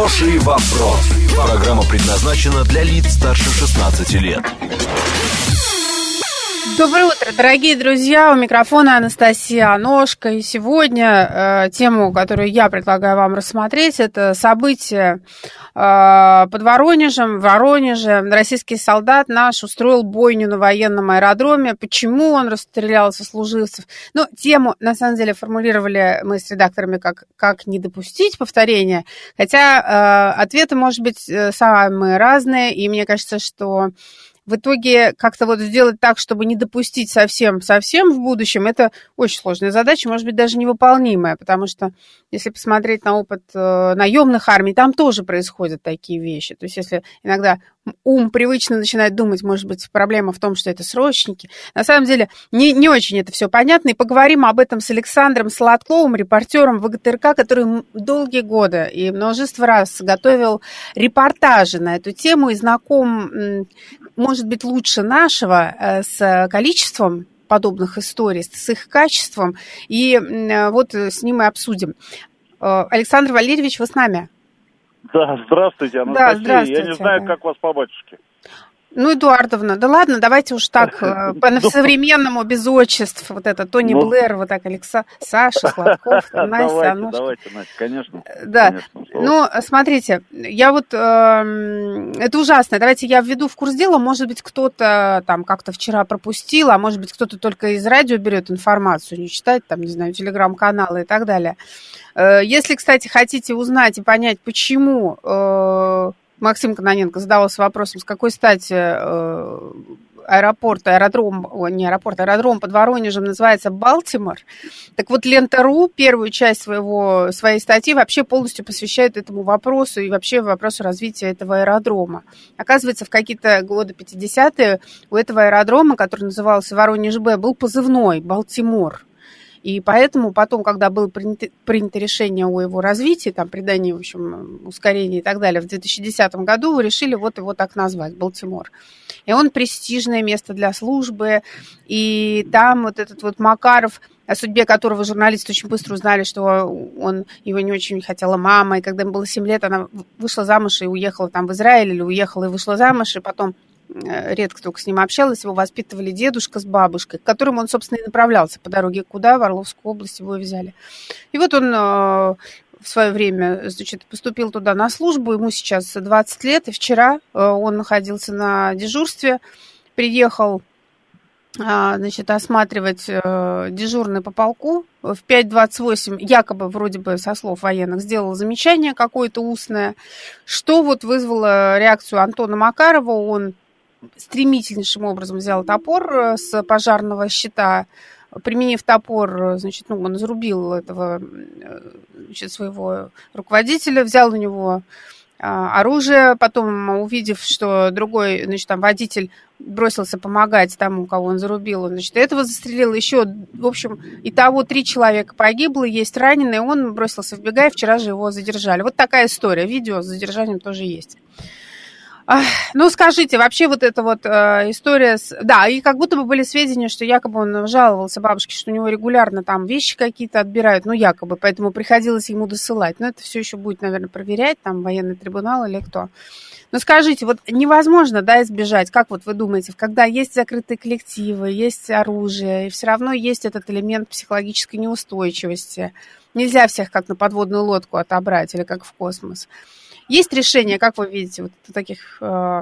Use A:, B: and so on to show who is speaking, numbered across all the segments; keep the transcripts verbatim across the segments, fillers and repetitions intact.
A: Хороший вопрос. Программа предназначена для лиц старше шестнадцати лет.
B: Доброе утро, дорогие друзья, у микрофона Анастасия Аношка. И сегодня э, тему, которую я предлагаю вам рассмотреть, это события э, под Воронежем. В Воронеже российский солдат наш устроил бойню на военном аэродроме. Почему он расстрелял сослуживцев? Ну, тему, на самом деле, формулировали мы с редакторами, как, как не допустить повторения. Хотя э, ответы, может быть, самые разные. И мне кажется, что в итоге как-то вот сделать так, чтобы не допустить совсем-совсем в будущем, это очень сложная задача, может быть, даже невыполнимая, потому что если посмотреть на опыт э, наемных армий, там тоже происходят такие вещи. То есть если иногда ум привычно начинает думать, может быть, проблема в том, что это срочники. На самом деле не, не очень это все понятно, и поговорим об этом с Александром Солодковым, репортером ВГТРК, который долгие годы и множество раз готовил репортажи на эту тему и знаком, может быть, лучше нашего с количеством подобных историй, с их качеством. И вот с ним мы обсудим. Александр Валерьевич, вы с нами?
C: Да, здравствуйте, Анастасия.
B: Да, здравствуйте.
C: Я не знаю, как вас по батюшке.
B: Ну, Эдуардовна, да ладно, давайте уж так, по-современному, без отчеств, вот это, Тони ну, Блэр, вот так, Александр, Саша, Сладков, Настя,
C: давайте,
B: Аношка.
C: Давайте, Настя, конечно.
B: Да,
C: конечно,
B: ну, смотрите, я вот, э, это ужасно, давайте я введу в курс дела, может быть, кто-то там как-то вчера пропустил, а может быть, кто-то только из радио берет информацию, не читает, там, не знаю, телеграм-каналы и так далее. Если, кстати, хотите узнать и понять, почему... Э, Максим Кононенко задавался вопросом, с какой стати э, аэропорт, аэродром, о, не аэропорт, аэродром под Воронежем называется Балтимор. Так вот, Лента.ру первую часть своего, своей статьи вообще полностью посвящает этому вопросу и вообще вопросу развития этого аэродрома. Оказывается, в какие-то годы пятидесятые у этого аэродрома, который назывался Воронеж-Б, был позывной Балтимор. И поэтому потом, когда было принято, принято решение о его развитии, там, придании, в общем, ускорении и так далее, в две тысячи десятом году решили вот его так назвать, Балтимор. И он престижное место для службы, и там вот этот вот Макаров, о судьбе которого журналисты очень быстро узнали, что он, его не очень хотела мама, и когда ему было семь лет, она вышла замуж и уехала там в Израиль, или уехала и вышла замуж, и потом редко только с ним общалась, его воспитывали дедушка с бабушкой, к которым он, собственно, и направлялся по дороге куда, в Орловскую область его взяли. И вот он в свое время, значит, поступил туда на службу, ему сейчас двадцать лет, и вчера он находился на дежурстве, приехал, значит, осматривать дежурный по полку, в пять двадцать восемь, якобы, вроде бы, со слов военных, сделал замечание какое-то устное, что вот вызвало реакцию Антона Макарова. Он стремительнейшим образом взял топор с пожарного щита, применив топор, значит, ну, он зарубил этого, значит, своего руководителя, взял у него а, оружие, потом, увидев, что другой, значит, там водитель бросился помогать тому, кого он зарубил, он, значит, этого застрелил, еще, в общем, итого три человека погибло, есть раненые, он бросился вбегая, вчера же его задержали. Вот такая история, видео с задержанием тоже есть. Ну, скажите, вообще вот эта вот э, история с... Да, и как будто бы были сведения, что якобы он жаловался бабушке, что у него регулярно там вещи какие-то отбирают, ну, якобы, поэтому приходилось ему досылать. Но это все еще будет, наверное, проверять, там, военный трибунал или кто. Но скажите, вот невозможно, да, избежать, как вот вы думаете, когда есть закрытые коллективы, есть оружие, и все равно есть этот элемент психологической неустойчивости. Нельзя всех как на подводную лодку отобрать или как в космос. Есть решение, как вы видите, вот таких... Э...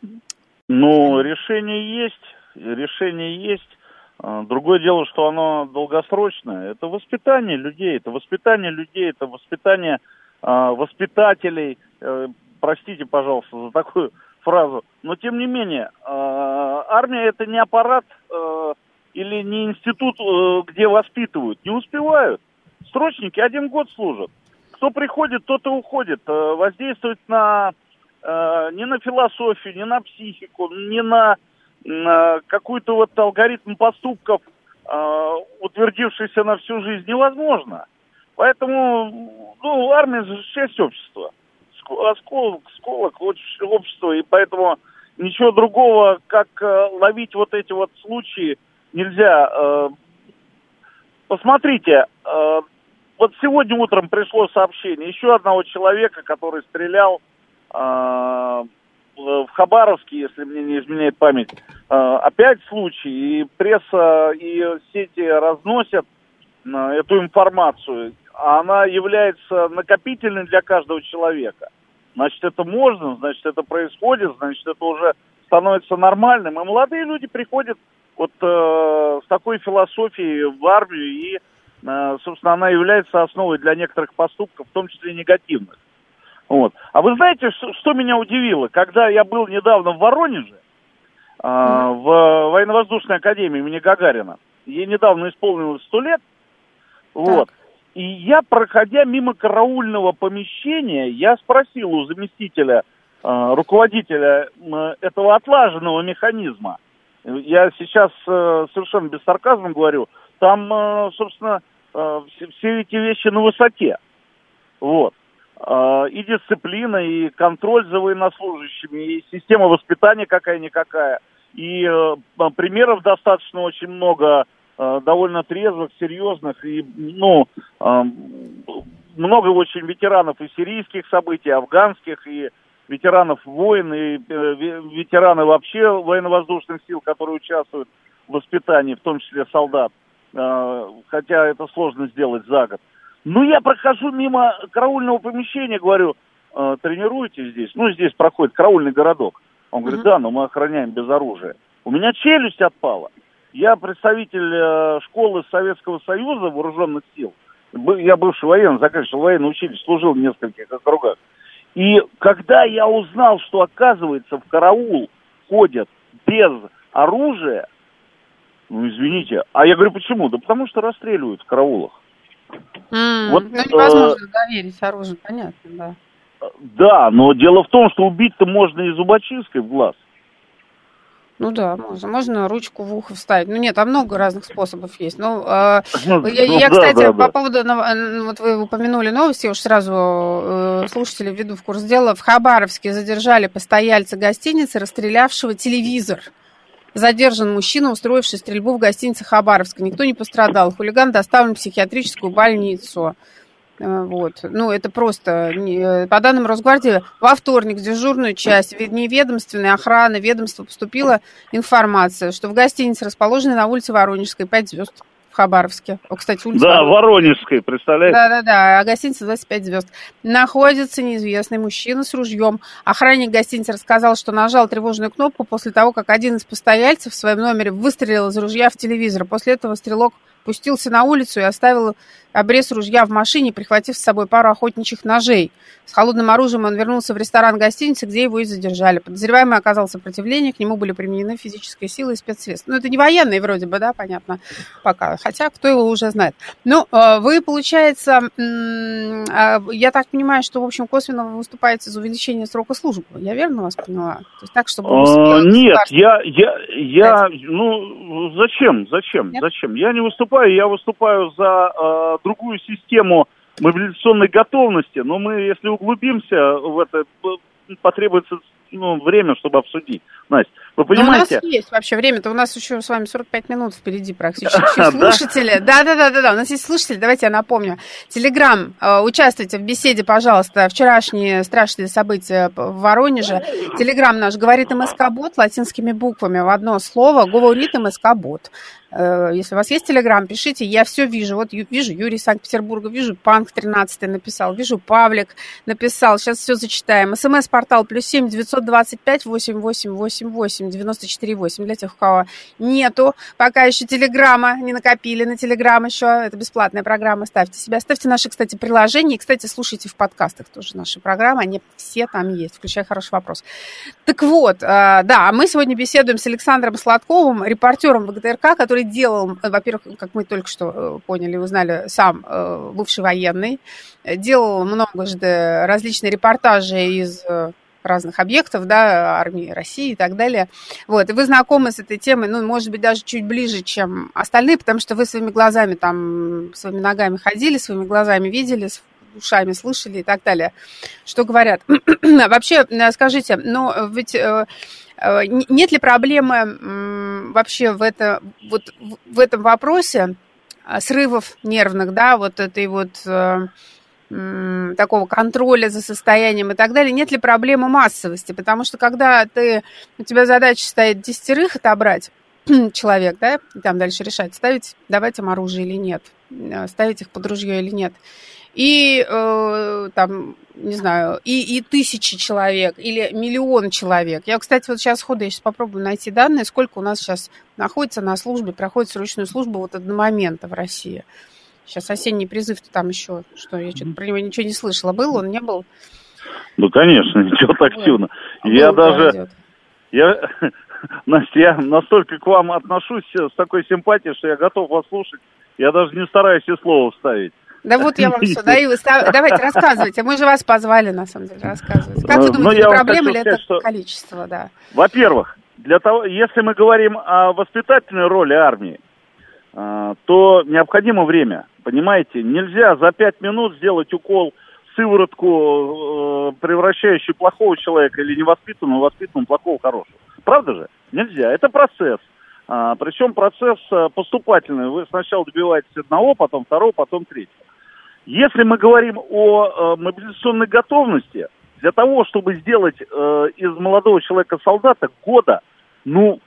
C: Ну, решение есть, решение есть. Другое дело, что оно долгосрочное. Это воспитание людей, это воспитание людей, это воспитание э, воспитателей. Э, простите, пожалуйста, за такую фразу. Но, тем не менее, э, армия – это не аппарат э, или не институт, э, где воспитывают. Не успевают. Срочники один год служат. Кто приходит, тот и уходит. Воздействовать на, не на философию, не на психику, не на, на какой-то вот алгоритм поступков, утвердившийся на всю жизнь, невозможно. Поэтому, ну, армия же часть общества. Осколок, осколок общества. И поэтому ничего другого, как ловить вот эти вот случаи, нельзя. Посмотрите, вот сегодня утром пришло сообщение еще одного человека, который стрелял э, в Хабаровске, если мне не изменяет память. Э, опять случай, и пресса, и сети разносят э, эту информацию. Она является накопительной для каждого человека. Значит, это можно, значит, это происходит, значит, это уже становится нормальным. И молодые люди приходят вот э, с такой философией в армию, и, э, собственно, она является основой для некоторых поступков, в том числе негативных. Вот. А вы знаете, что, что меня удивило? Когда я был недавно в Воронеже, э, в военно-воздушной академии имени Гагарина, ей недавно исполнилось сто лет, вот. И я, проходя мимо караульного помещения, я спросил у заместителя э, руководителя э, этого отлаженного механизма, я сейчас э, совершенно без сарказма говорю, там, э, собственно, э, все, все эти вещи на высоте. Вот. Э, и дисциплина, и контроль за военнослужащими, и система воспитания какая-никакая. И э, примеров достаточно очень много, довольно трезвых, серьезных, и, ну, э, много очень ветеранов и сирийских событий, и афганских, и ветеранов войн, и э, ветераны вообще военно-воздушных сил, которые участвуют в воспитании, в том числе солдат, э, хотя это сложно сделать за год. Ну, я прохожу мимо караульного помещения, говорю, э, тренируетесь здесь? Ну, здесь проходит караульный городок. Он говорит, да, но мы охраняем без оружия. У меня челюсть отпала. Я представитель э, школы Советского Союза вооруженных сил. Я бывший военный, заканчивал военное училище, служил в нескольких округах. И когда я узнал, что, оказывается, в караул ходят без оружия, ну, извините, а я говорю, почему? Да потому что расстреливают в караулах.
B: Mm, вот, ну, невозможно э, доверить оружию, понятно, да.
C: Да, но дело в том, что убить-то можно и зубочисткой в глаз.
B: Ну да, можно. Можно ручку в ухо вставить. Ну нет, там много разных способов есть. Ну, э, ну я, я, кстати, да, да, по да. поводу, вот вы упомянули новости, я уж сразу э, слушателей введу в курс дела. В Хабаровске задержали постояльца гостиницы, расстрелявшего телевизор. Задержан мужчина, устроивший стрельбу в гостинице Хабаровска. Никто не пострадал. Хулиган доставлен в психиатрическую больницу. Вот. Ну, это просто, по данным Росгвардии, во вторник в дежурную часть вневедомственной охраны ведомства поступила информация, что в гостинице, расположенной на улице Воронежской, пять звезд в Хабаровске. О, кстати, улица
C: Да, Воронежской, представляете?
B: Да-да-да, а гостиница двадцать пять звезд. Находится неизвестный мужчина с ружьем. Охранник гостиницы рассказал, что нажал тревожную кнопку после того, как один из постояльцев в своем номере выстрелил из ружья в телевизор. После этого стрелок пустился на улицу и оставил обрез ружья в машине, прихватив с собой пару охотничьих ножей. С холодным оружием он вернулся в ресторан гостиницы, где его и задержали. Подозреваемый оказал сопротивление, к нему были применены физические силы и спецсредства. Ну, это не военные вроде бы, да, понятно, пока. Хотя, кто его уже знает. Ну, вы, получается, я так понимаю, что, в общем, косвенно вы выступаете за увеличение срока службы. Я верно вас поняла? То есть так, чтобы...
C: А, нет, я, я, я, ну, зачем, зачем, нет? зачем? Я не выступаю, я выступаю за э, другую систему мобилизационной готовности, но мы, если углубимся в это, потребуется, ну, время, чтобы обсудить. Настя, вы понимаете?
B: Но у нас есть вообще время-то, у нас еще с вами сорок пять минут впереди практически. Слушатели, да-да-да, у нас есть слушатели, давайте я напомню. Телеграм, участвуйте в беседе, пожалуйста, вчерашние страшные события в Воронеже. Телеграм наш говорит МСК-бот латинскими буквами в одно слово, говорит МСК-бот. Если у вас есть Телеграм, пишите, я все вижу. Вот вижу Юрий из Санкт-Петербурга, вижу Панк тринадцатый написал, вижу Павлик написал. Сейчас все зачитаем. СМС-портал плюс семь девятьсот двадцать пять восемь восемь восемь восемь девяносто четыре восемь. Для тех, у кого нету пока еще Телеграма, не накопили на Телеграм еще. Это бесплатная программа. Ставьте себя. Ставьте наши, кстати, приложения. И, кстати, слушайте в подкастах тоже наши программы. Они все там есть, включая «Хороший вопрос». Так вот, да, мы сегодня беседуем с Александром Сладковым, репортером ВГТРК, который делал, во-первых, как мы только что поняли, узнали, сам бывший военный, делал многожды различные репортажи из разных объектов, да, армии России и так далее. Вот, и вы знакомы с этой темой, ну, может быть, даже чуть ближе, чем остальные, потому что вы своими глазами там, своими ногами ходили, своими глазами видели, ушами слышали и так далее. Что говорят? Вообще, скажите, ну, ведь... Нет ли проблемы вообще в, это, вот, в этом вопросе срывов нервных, да, вот этой вот э, м, такого контроля за состоянием и так далее, нет ли проблемы массовости? Потому что когда ты, у тебя задача стоит десятерых отобрать человек, да, и там дальше решать, ставить, давать им оружие или нет, ставить их под ружье или нет. И э, там, не знаю, и, и тысячи человек или миллион человек. Я, кстати, вот сейчас сходу, я сейчас попробую найти данные, сколько у нас сейчас находится на службе, проходит срочную службу вот одномоментно в России. Сейчас осенний призыв-то там еще, что я что-то про него ничего не слышала. Был он, не был?
C: Ну, конечно, идет активно. Был, я был, даже, идет. я, Настя, я настолько к вам отношусь с такой симпатией, что я готов вас слушать. Я даже не стараюсь и слова вставить.
B: Да вот я вам все даю. Давайте, рассказывайте. Мы же вас позвали, на самом деле, рассказывать. Как вы думаете, это проблема или это что... количество, да?
C: Во-первых, для того, если мы говорим о воспитательной роли армии, то необходимо время, понимаете? Нельзя за пять минут сделать укол, сыворотку, превращающую плохого человека или невоспитанного, воспитанного, плохого, хорошего. Правда же? Нельзя. Это процесс. Причем процесс поступательный. Вы сначала добиваетесь одного, потом второго, потом третьего. Если мы говорим о э, мобилизационной готовности, для того, чтобы сделать э, из молодого человека солдата года, ну,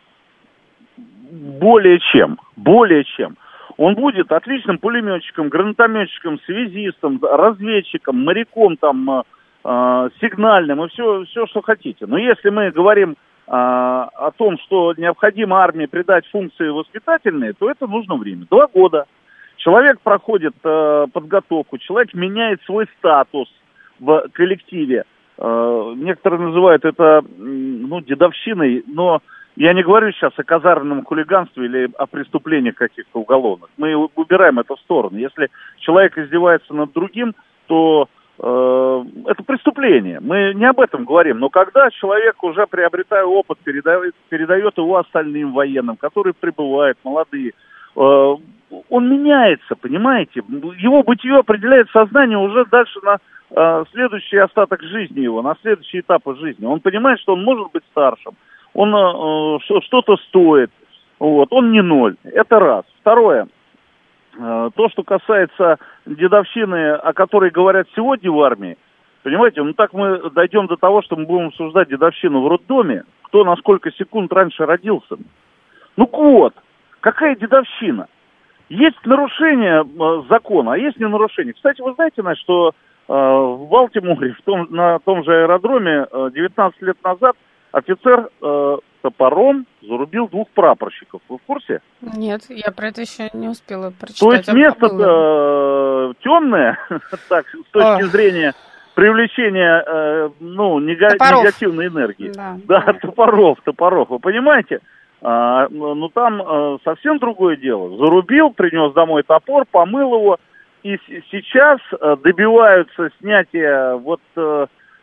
C: более чем, более чем. Он будет отличным пулеметчиком, гранатометчиком, связистом, разведчиком, моряком, там, э, э, сигнальным и все, все, что хотите. Но если мы говорим э, о том, что необходимо армии придать функции воспитательные, то это нужно время. Два года. Человек проходит э, подготовку, человек меняет свой статус в коллективе. Э, некоторые называют это, ну, дедовщиной, но я не говорю сейчас о казарменном хулиганстве или о преступлениях каких-то уголовных. Мы убираем это в сторону. Если человек издевается над другим, то э, это преступление. Мы не об этом говорим. Но когда человек, уже приобретая опыт, передает, передает его остальным военным, которые прибывают, молодые, э, он меняется, понимаете? Его бытие определяет сознание уже дальше на э, следующий остаток жизни его, на следующие этапы жизни. Он понимает, что он может быть старшим, он э, что-то стоит, вот, он не ноль. Это раз. Второе. Э, то, что касается дедовщины, о которой говорят сегодня в армии, понимаете, ну так мы дойдем до того, что мы будем обсуждать дедовщину в роддоме, кто на сколько секунд раньше родился. Ну вот, какая дедовщина? Есть нарушение э, закона, а есть не нарушение. Кстати, вы знаете, Настя, что э, в Балтиморе, в том, на том же аэродроме, э, девятнадцать лет назад офицер э, топором зарубил двух прапорщиков. Вы в курсе?
B: Нет, я про это еще не успела прочитать.
C: То есть место э, темное, так, с точки зрения привлечения э, ну, нега- негативной энергии. Да, да, да, топоров, топоров. Вы понимаете? А, ну, там а, совсем другое дело. Зарубил, принес домой топор, помыл его, и с- сейчас а, добиваются снятия вот а,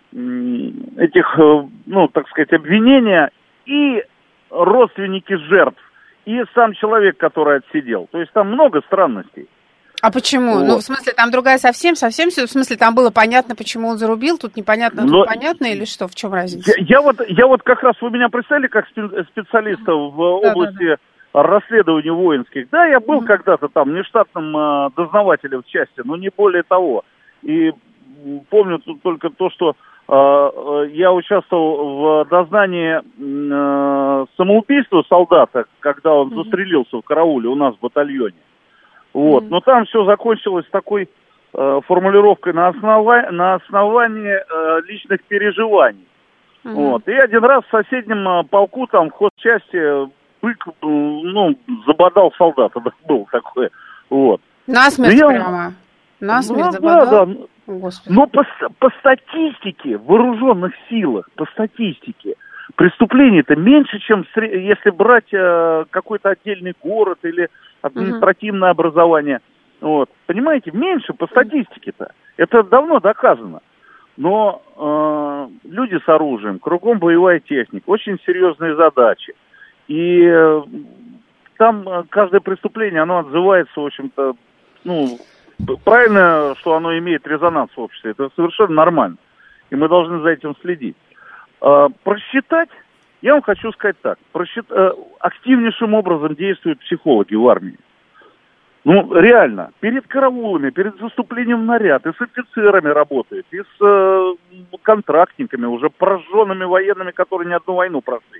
C: этих, а, ну, так сказать, обвинения и родственники жертв, и сам человек, который отсидел. То есть там много странностей.
B: А почему? Вот. Ну, в смысле, там другая совсем, совсем все. В смысле, там было понятно, почему он зарубил, тут непонятно, тут Но... понятно или что? В чем разница?
C: Я, я, вот, я вот как раз, вы меня представили как специалиста в да, области да, да. расследований воинских. Да, я был mm-hmm. когда-то там нештатным э, дознавателем в части, но не более того. И помню тут только то, что э, я участвовал в дознании э, самоубийства солдата, когда он mm-hmm. застрелился в карауле у нас в батальоне. Вот. Mm-hmm. Но там все закончилось такой э, формулировкой на, основа... на основании э, личных переживаний. Mm-hmm. Вот. И один раз в соседнем э, полку, там, в хозчасти, бык, э, ну, забодал солдата. Был такое. Вот.
B: Насмерть я... прямо. Насмерть ну, забодал? Да, да. Господи.
C: Но по, по статистике в вооруженных силах, по статистике, преступлений-то меньше, чем если брать э, какой-то отдельный город или административное uh-huh. образование. Вот. Понимаете, меньше по статистике-то. Это давно доказано. Но э, люди с оружием, кругом боевая техника, очень серьезные задачи. И э, там э, каждое преступление, оно отзывается, в общем-то, ну, правильно, что оно имеет резонанс в обществе. Это совершенно нормально. И мы должны за этим следить. Э, просчитать, я вам хочу сказать так, просчит... э, активнейшим образом действуют психологи в армии. Ну, реально, перед караулами, перед заступлением в наряд, и с офицерами работает, и с э, контрактниками, уже прожженными военными, которые не одну войну прошли.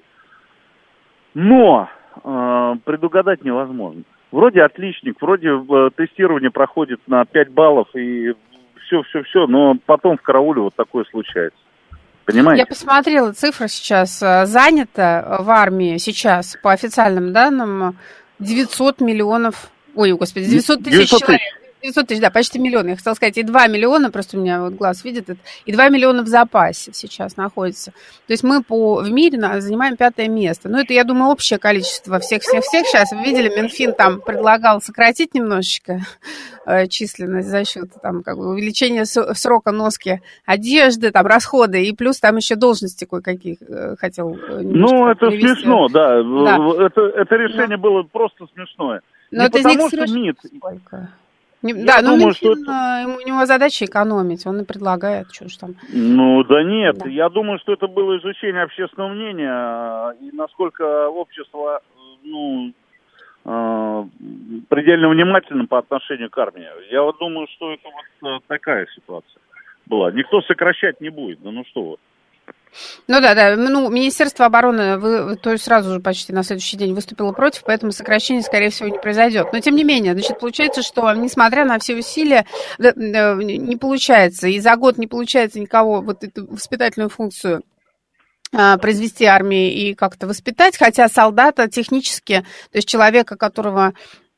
C: Но э, предугадать невозможно. Вроде отличник, вроде э, тестирование проходит на пять баллов, и все-все-все, но потом в карауле вот такое случается. Понимаете?
B: Я посмотрела цифры сейчас. Занято в армии сейчас, по официальным данным, девятьсот миллионов... Ой, господи, девятьсот тысяч человек. девятьсот тысяч, да, почти миллион. Я хотела сказать, и два миллиона, просто у меня вот глаз видит, это, и два миллиона в запасе сейчас находится. То есть мы по, в мире занимаем пятое место. Ну, это, я думаю, общее количество всех-всех-всех. Сейчас, вы видели, Минфин там предлагал сократить немножечко э, численность за счет там, как бы, увеличения срока носки одежды, там, расходы, и плюс там еще должности кое-какие э, хотел э,
C: Ну, это
B: привести.
C: смешно, да.
B: да.
C: Это, это решение да. было просто смешное.
B: Но
C: Не
B: это
C: потому, что МИД...
B: Сколько? Не, да, но
C: думаю,
B: Минфин,
C: что это...
B: у него задача экономить, он и предлагает, что ж там.
C: Ну, да нет,
B: да.
C: я думаю, что это было изучение общественного мнения, и насколько общество, ну, э, предельно внимательно по отношению к армии. Я вот думаю, что это вот такая ситуация была. Никто сокращать не будет, да ну что вот.
B: Ну да, да, ну, Министерство обороны вы, то есть сразу же почти на следующий день выступило против, поэтому сокращение, скорее всего, не произойдет. Но тем не менее, значит, получается, что несмотря на все усилия, не получается, и за год не получается никого вот эту воспитательную функцию произвести армии и как-то воспитать, хотя солдата технически, то есть человека, которого...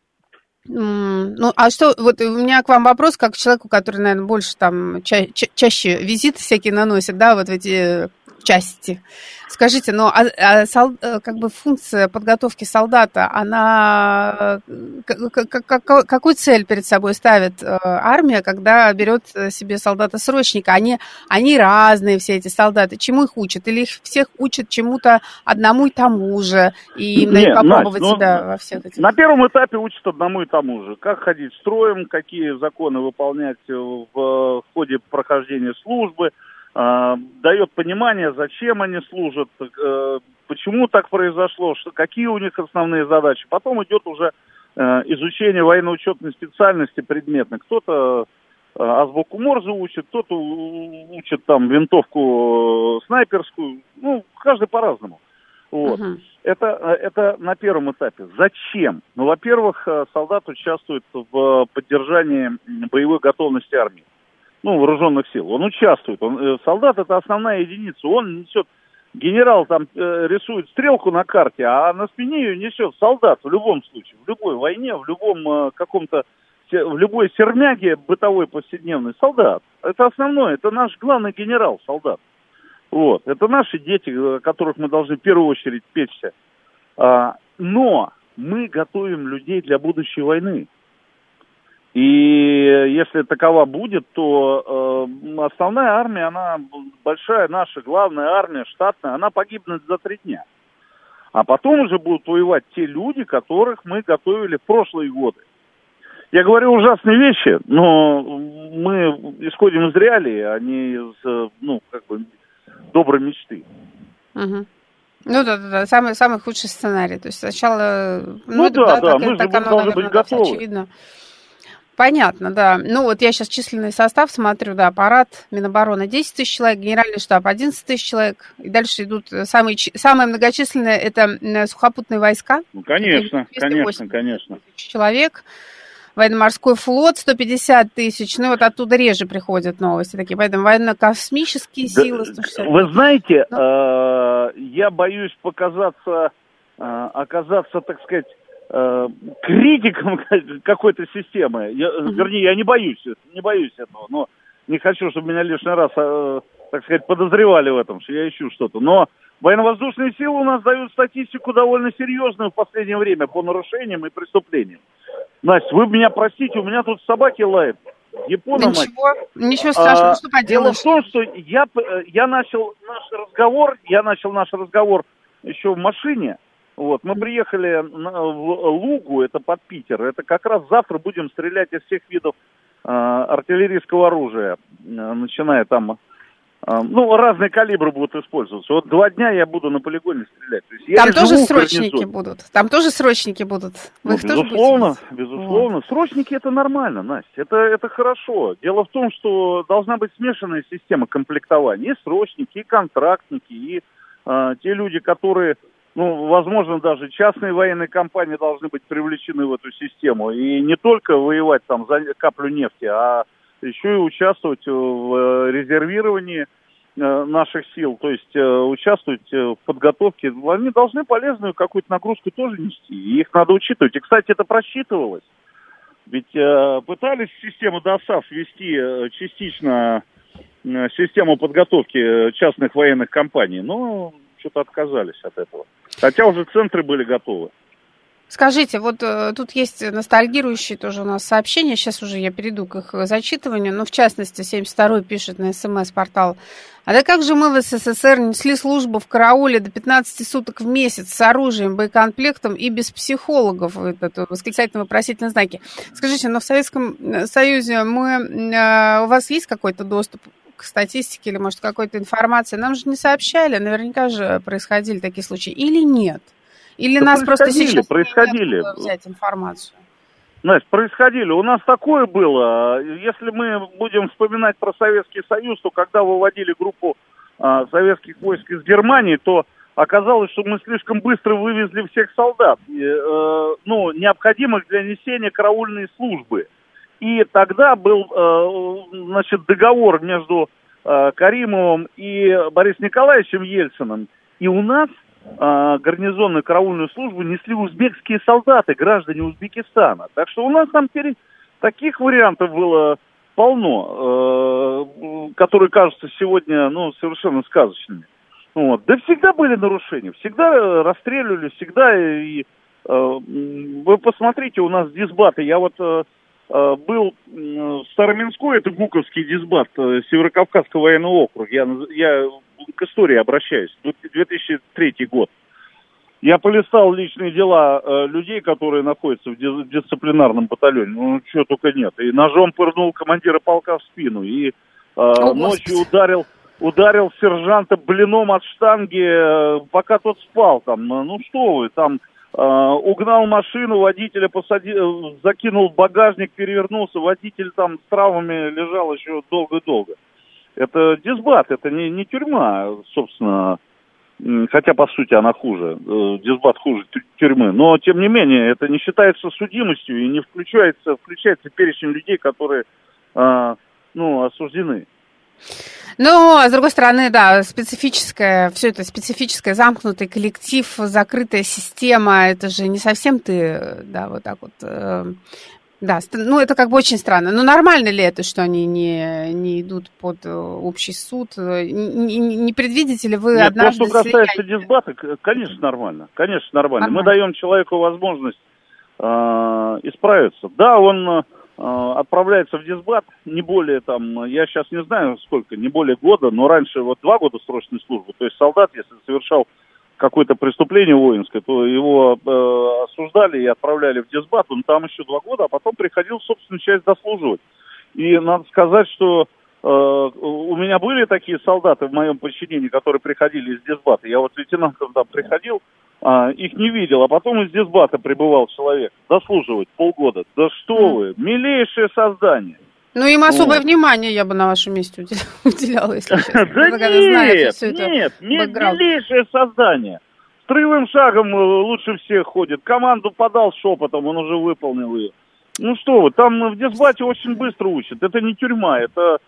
B: Ну, а что, вот у меня к вам вопрос, как к человеку, который, наверное, больше там, ча- ча- чаще визиты всякие наносит, да, вот в эти части. Скажите, ну, а, а сол, как бы функция подготовки солдата, она, как, как, какую цель перед собой ставит армия, когда берет себе солдата-срочника? Они, они разные, все эти солдаты. Чему их учат? Или их всех учат чему-то одному и тому же? И им дают попробовать
C: Настя,
B: себя
C: ну,
B: во всех этих...
C: На первом этапе учат одному и тому же. Как ходить строем, какие законы выполнять в, в ходе прохождения службы. Дает понимание, зачем они служат, почему так произошло, что, какие у них основные задачи. Потом идет уже изучение военно-учетной специальности предметно. Кто-то азбуку Морзе учит, кто-то учит там винтовку снайперскую. Ну, каждый по-разному. Вот. Uh-huh. Это, это на первом этапе. Зачем? Ну, во-первых, солдат участвует в поддержании боевой готовности армии. Ну, вооруженных сил. Он участвует. Он, солдат — это основная единица. Он несет, генерал там э, рисует стрелку на карте, а на спине ее несет солдат в любом случае. В любой войне, в любом э, каком-то, в любой сермяге бытовой повседневный. Солдат. Это основное. Это наш главный генерал, солдат. Вот. Это наши дети, о которых мы должны в первую очередь печься. А, но мы готовим людей для будущей войны. И если такова будет, то э, основная армия, она большая, наша главная армия, штатная, она погибнет за три дня. А потом уже будут воевать те люди, которых мы готовили в прошлые годы. Я говорю ужасные вещи, но мы исходим из реалий, а не из, ну, как бы, доброй мечты.
B: Угу. Ну да, да, да, самый, самый худший сценарий. То есть сначала...
C: Ну, ну да, да, да, мы же
B: так,
C: должны
B: наверное,
C: быть готовы.
B: Очевидно. Понятно, да. Ну вот я сейчас численный состав смотрю, да, аппарат Минобороны десять тысяч человек, генеральный штаб одиннадцать тысяч человек, и дальше идут самые, самые многочисленные, это сухопутные войска.
C: Ну, конечно, конечно, конечно.
B: Человек, военно-морской флот сто пятьдесят тысяч, ну вот оттуда реже приходят новости такие, поэтому военно-космические да, силы сто шестьдесят.
C: Вы знаете, ну, э, я боюсь показаться, э, оказаться, так сказать, критиком какой-то системы. Я, uh-huh. Вернее, я не боюсь, не боюсь этого, но не хочу, чтобы меня лишний раз, так сказать, подозревали в этом, что я ищу что-то. Но военно-воздушные силы у нас дают статистику довольно серьезную в последнее время по нарушениям и преступлениям. Настя, вы меня простите, у меня тут собаки лают. Япона,
B: да ничего, ничего страшного, а, что поделаешь.
C: Дело в том, что я, я начал наш разговор, я начал наш разговор еще в машине. Вот, мы приехали в Лугу, это под Питер, это как раз завтра будем стрелять из всех видов э, артиллерийского оружия, э, начиная там Ну, разные калибры будут использоваться. Вот два дня я буду на полигоне стрелять. То есть
B: там тоже срочники будут? Там тоже срочники будут? Вы
C: ну,
B: их
C: безусловно,
B: тоже
C: безусловно. Вот. Срочники это нормально, Настя. Это, это хорошо. Дело в том, что должна быть смешанная система комплектования. И срочники, и контрактники, и э, те люди, которые, ну, возможно, даже частные военные компании должны быть привлечены в эту систему. И не только воевать там за каплю нефти, а еще и участвовать в резервировании наших сил, то есть э, участвовать в подготовке. Они должны полезную какую-то нагрузку тоже нести, и их надо учитывать. И, кстати, это просчитывалось. Ведь э, пытались систему ДОСААФ ввести э, частично э, систему подготовки частных военных компаний, но что-то отказались от этого. Хотя уже центры были готовы.
B: Скажите, вот э, тут есть ностальгирующие тоже у нас сообщения, сейчас уже я перейду к их зачитыванию, но в частности семьдесят второй пишет на СМС-портал: а да как же мы в СССР несли службу в карауле до пятнадцати суток в месяц с оружием, боекомплектом и без психологов, это восклицательно вопросительные знаки. Скажите, но в Советском Союзе мы, э, у вас есть какой-то доступ к статистике или, может, какой-то информации? Нам же не сообщали, наверняка же происходили такие случаи, или нет? Или да нас просто сейчас
C: происходили.
B: Не взять информацию?
C: Настя, происходили. У нас такое было. Если мы будем вспоминать про Советский Союз, то когда выводили группу а, советских войск из Германии, то оказалось, что мы слишком быстро вывезли всех солдат, и, э, ну, необходимых для несения караульной службы. И тогда был, э, значит, договор между э, Каримовым и Борисом Николаевичем Ельциным. И у нас гарнизонную караульную службу несли узбекские солдаты, граждане Узбекистана. Так что у нас там теперь таких вариантов было полно, э, которые кажутся сегодня, ну, совершенно сказочными. Вот. Да всегда были нарушения, всегда расстреливали, всегда. И, э, вы посмотрите, у нас дисбаты. Я вот э, был в Староминской, это Гуковский дисбат Северокавказского военного округа. Я, я к истории обращаюсь. две тысячи третий год. Я полистал личные дела э, людей, которые находятся в дис- дисциплинарном батальоне. Ну, чего только нет. И ножом пырнул командира полка в спину. И э,
B: О,
C: ночью ударил, ударил сержанта блином от штанги, э, пока тот спал. Там, ну что вы, там э, угнал машину, водителя посадил, закинул в багажник, перевернулся. Водитель там с травмами лежал еще долго-долго. Это дисбат, это не, не тюрьма, собственно, хотя, по сути, она хуже. Дисбат хуже тюрьмы. Но, тем не менее, это не считается судимостью и не включается, включается перечень людей, которые, э, ну, осуждены.
B: Ну, а с другой стороны, да, специфическое, все это специфическое, замкнутый коллектив, закрытая система, это же не совсем ты, да, вот так вот... Э, Да, ну это как бы очень странно. Но нормально ли это, что они не, не идут под общий суд? Не, не, не предвидите ли вы
C: Нет,
B: однажды...
C: То, что касается дисбата, конечно, нормально. Конечно, нормально. нормально. Мы даем человеку возможность э, исправиться. Да, он э, отправляется в дисбат не более там, я сейчас не знаю сколько, не более года, но раньше вот два года срочной службы. То есть солдат, если совершал какое-то преступление воинское, то его э, осуждали и отправляли в дисбат, он там еще два года, а потом приходил собственную часть дослуживать. И надо сказать, что э, у меня были такие солдаты в моем подчинении, которые приходили из дисбата. Я вот лейтенантом там приходил, э, их не видел, а потом из дисбата прибывал человек дослуживать полгода. Да что mm. вы, милейшее создание.
B: Ну, им особое вот. внимание я бы на вашем месте уделяла, если честно.
C: Да нет, нет, милейшее создание. Строевым шагом лучше всех ходит. Команду подал шепотом, он уже выполнил ее. Ну что вы, там в дисбате очень быстро учат. Это не тюрьма, это...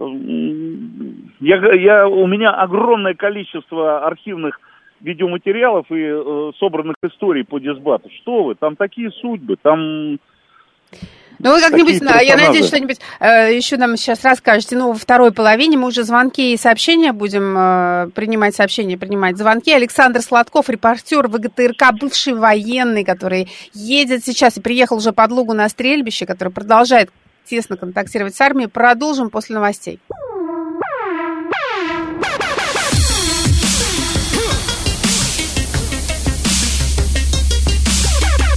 C: Я, я, у меня огромное количество архивных видеоматериалов и э, собранных историй по дисбату. Что вы, там такие судьбы, там...
B: Ну, вы как-нибудь, я надеюсь, что-нибудь э, еще нам сейчас расскажете. Ну, во второй половине мы уже звонки и сообщения будем э, принимать, сообщения принимать, звонки. Александр Сладков, репортер ВГТРК, бывший военный, который едет сейчас и приехал уже под Лугу на стрельбище, который продолжает тесно контактировать с армией. Продолжим после новостей.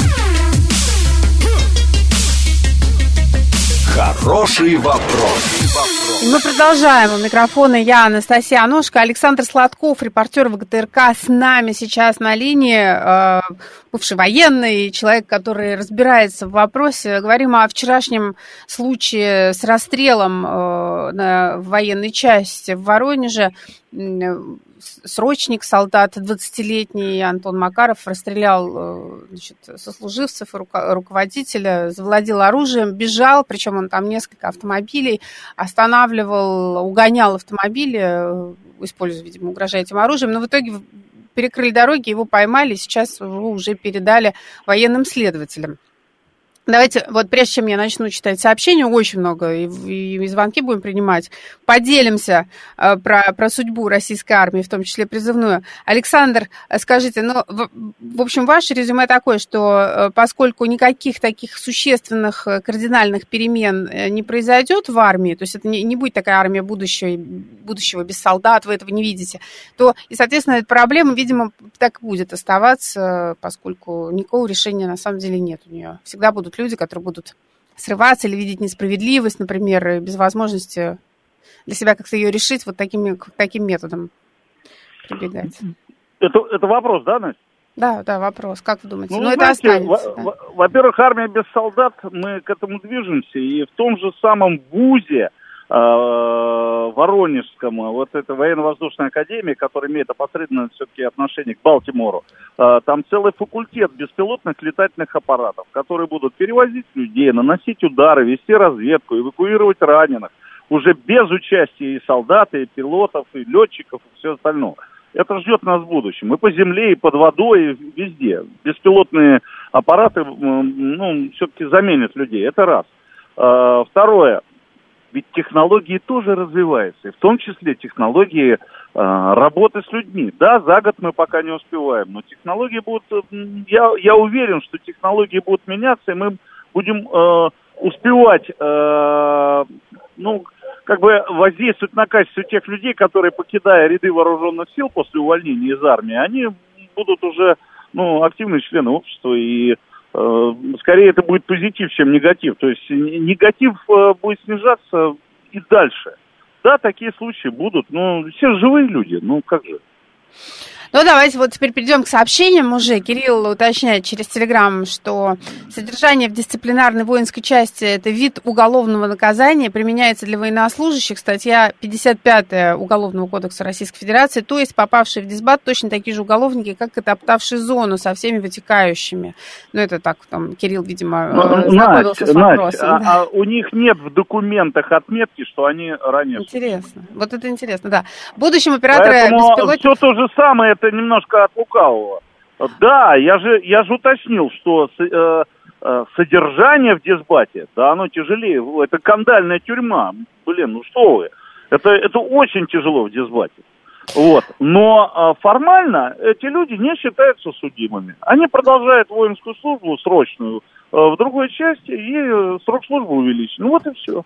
A: Хороший вопрос. Вопрос.
B: И мы продолжаем. У микрофона я, Анастасия Аношко. Александр Сладков, репортер ВГТРК, с нами сейчас на линии. Бывший военный, человек, который разбирается в вопросе. Говорим о вчерашнем случае с расстрелом на военной части в Воронеже. Срочник, солдат двадцатилетний Антон Макаров расстрелял, значит, сослуживцев и руководителя, завладел оружием, бежал, причем он там несколько автомобилей останавливал, угонял автомобили, используя, видимо, угрожая этим оружием, но в итоге перекрыли дороги, его поймали, сейчас его уже передали военным следователям. Давайте, вот прежде чем я начну читать сообщения, очень много, и, и, и звонки будем принимать, поделимся э, про, про судьбу российской армии, в том числе призывную. Александр, скажите, ну, в, в общем, ваше резюме такое, что э, поскольку никаких таких существенных кардинальных перемен не произойдет в армии, то есть это не, не будет такая армия будущего, будущего без солдат, вы этого не видите, то, и, соответственно, эта проблема, видимо, так будет оставаться, поскольку никакого решения на самом деле нет у нее. Всегда будут люди, которые будут срываться или видеть несправедливость, например, без возможности для себя как-то ее решить, вот таким, таким методом прибегать.
C: Это, это вопрос, да, Настя?
B: Да, да, вопрос. Как вы думаете?
C: Ну,
B: Но
C: знаете,
B: это останется.
C: Во-
B: да?
C: Во-первых, армия без солдат, мы к этому движемся, и в том же самом ВУЗе, Воронежском, вот эта военно-воздушная академия, которая имеет опосредованное все-таки отношение к Балтимору, там целый факультет беспилотных летательных аппаратов, которые будут перевозить людей, наносить удары, вести разведку, эвакуировать раненых, уже без участия и солдат, и пилотов, и летчиков, и все остальное. Это ждет нас в будущем. И по земле, и под водой, и везде. Беспилотные аппараты, ну, все-таки заменят людей. Это раз. Второе. Ведь технологии тоже развиваются, и в том числе технологии э, работы с людьми. Да, за год мы пока не успеваем, но технологии будут, я, я уверен, что технологии будут меняться, и мы будем э, успевать, э, ну, как бы воздействовать на качество тех людей, которые, покидая ряды вооруженных сил после увольнения из армии, они будут уже, ну, активные члены общества, и скорее это будет позитив, чем негатив. То есть негатив будет снижаться и дальше. Да, такие случаи будут, но все живые люди, ну как же.
B: Ну, давайте вот теперь перейдем к сообщениям уже. Кирилл уточняет через Телеграм, что содержание в дисциплинарной воинской части – это вид уголовного наказания, применяется для военнослужащих, статья пятьдесят пятая Уголовного кодекса Российской Федерации, то есть попавшие в дисбат точно такие же уголовники, как и топтавшие зону со всеми вытекающими. Ну, это так, там, Кирилл, видимо,
C: ну,
B: знакомился
C: Настя,
B: с вопросом.
C: Настя,
B: да.
C: а, а у них нет в документах отметки, что они ранее...
B: Интересно. Вот это интересно, да. В будущем операторы
C: Поэтому
B: беспилотников...
C: все то же самое, это немножко от лукавого. Да, я же, я же уточнил, что э, э, содержание в дисбате, да, оно тяжелее. Это кандальная тюрьма. Блин, ну что вы. Это, это очень тяжело в дисбате. Вот. Но э, формально эти люди не считаются судимыми. Они продолжают воинскую службу срочную э, в другой части, и э, срок службы увеличен. Ну вот и все.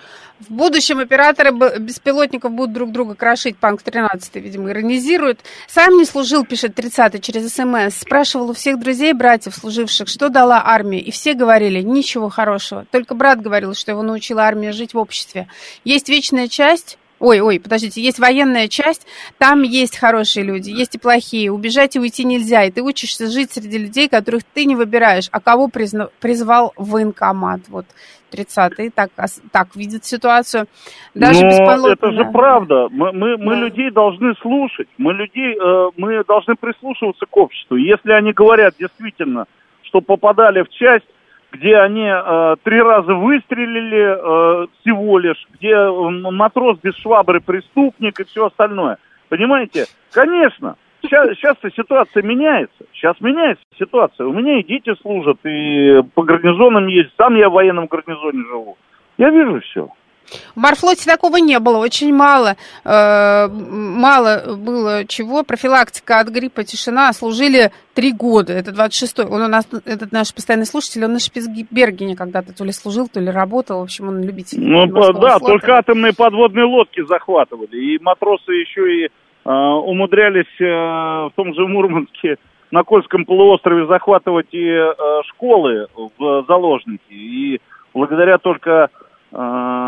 B: В будущем операторы беспилотников будут друг друга крошить. Панк тринадцать, видимо, иронизирует. Сам не служил, пишет тридцатый через СМС. Спрашивал у всех друзей, братьев, служивших, что дала армия. И все говорили, ничего хорошего. Только брат говорил, что его научила армия жить в обществе. Есть вечная часть... Ой, ой, подождите, есть военная часть, там есть хорошие люди, есть и плохие. Убежать и уйти нельзя, и ты учишься жить среди людей, которых ты не выбираешь. А кого призна... призвал военкомат? Вот тридцатый так, так видит ситуацию. Даже
C: Но это же правда. Мы, мы, мы да. людей должны слушать, мы, людей, э, мы должны прислушиваться к обществу. Если они говорят действительно, что попадали в часть, где они э, три раза выстрелили э, всего лишь, где матрос без швабры преступник и все остальное. Понимаете? Конечно, сейчас, сейчас-то ситуация меняется. Сейчас меняется ситуация. У меня и дети служат, и по гарнизонам есть. Сам я в военном гарнизоне живу. Я вижу все.
B: В морфлоте такого не было, очень мало, э, мало было чего. Профилактика от гриппа, тишина, служили три года, это двадцать шестой. Он у нас, этот наш постоянный слушатель, он на Шпицбергене когда-то то ли служил, то ли работал, в общем, он любитель.
C: Ну, да, флота. Только атомные подводные лодки захватывали, и матросы еще и э, умудрялись э, в том же Мурманске, на Кольском полуострове захватывать и э, школы в заложники, и благодаря только...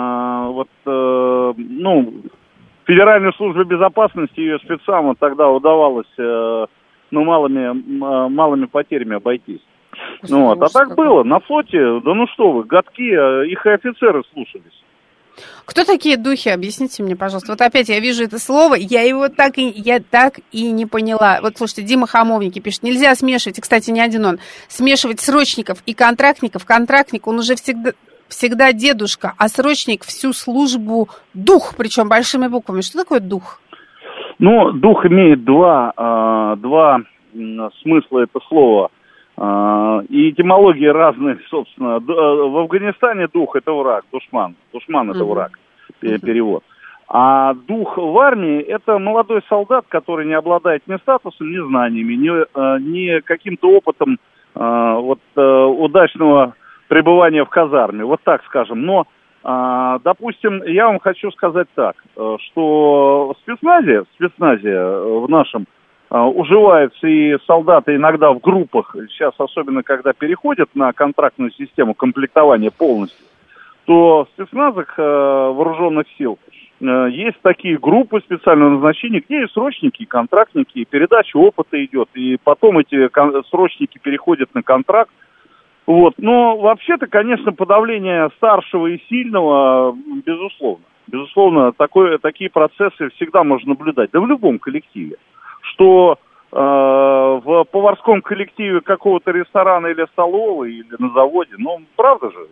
C: вот, э, ну, Федеральной службе безопасности, ее спецам вот тогда удавалось, э, ну, малыми, малыми потерями обойтись. Ну, вот. А так было, на флоте, да ну что вы, гадки, их и офицеры слушались.
B: Кто такие духи? Объясните мне, пожалуйста. Вот опять я вижу это слово, я его так и, я так и не поняла. Вот слушайте, Дима Хамовники пишет, нельзя смешивать, и, кстати, не один он, смешивать срочников и контрактников. Контрактник, он уже всегда, всегда дедушка, а срочник всю службу дух, причем большими буквами. Что такое дух?
C: Ну, дух имеет два, э, два смысла это слова. И этимологии разные, собственно. В Афганистане дух – это враг, душман. Душман – это враг, перевод. А дух в армии – это молодой солдат, который не обладает ни статусом, ни знаниями, ни, ни каким-то опытом вот, удачного пребывания в казарме. Вот так скажем. Но, допустим, я вам хочу сказать так, что в спецназе, в спецназе в нашем, уживаются и солдаты иногда в группах, сейчас особенно когда переходят на контрактную систему комплектования полностью, то в спецназах э, вооруженных сил э, есть такие группы специального назначения, где и срочники, и контрактники, и передача опыта идет, и потом эти кон- срочники переходят на контракт. Вот. Но вообще-то, конечно, подавление старшего и сильного, безусловно. Безусловно, такое, такие процессы всегда можно наблюдать, да в любом коллективе. Что э, в поварском коллективе какого-то ресторана или столовой, или на заводе, ну, правда же?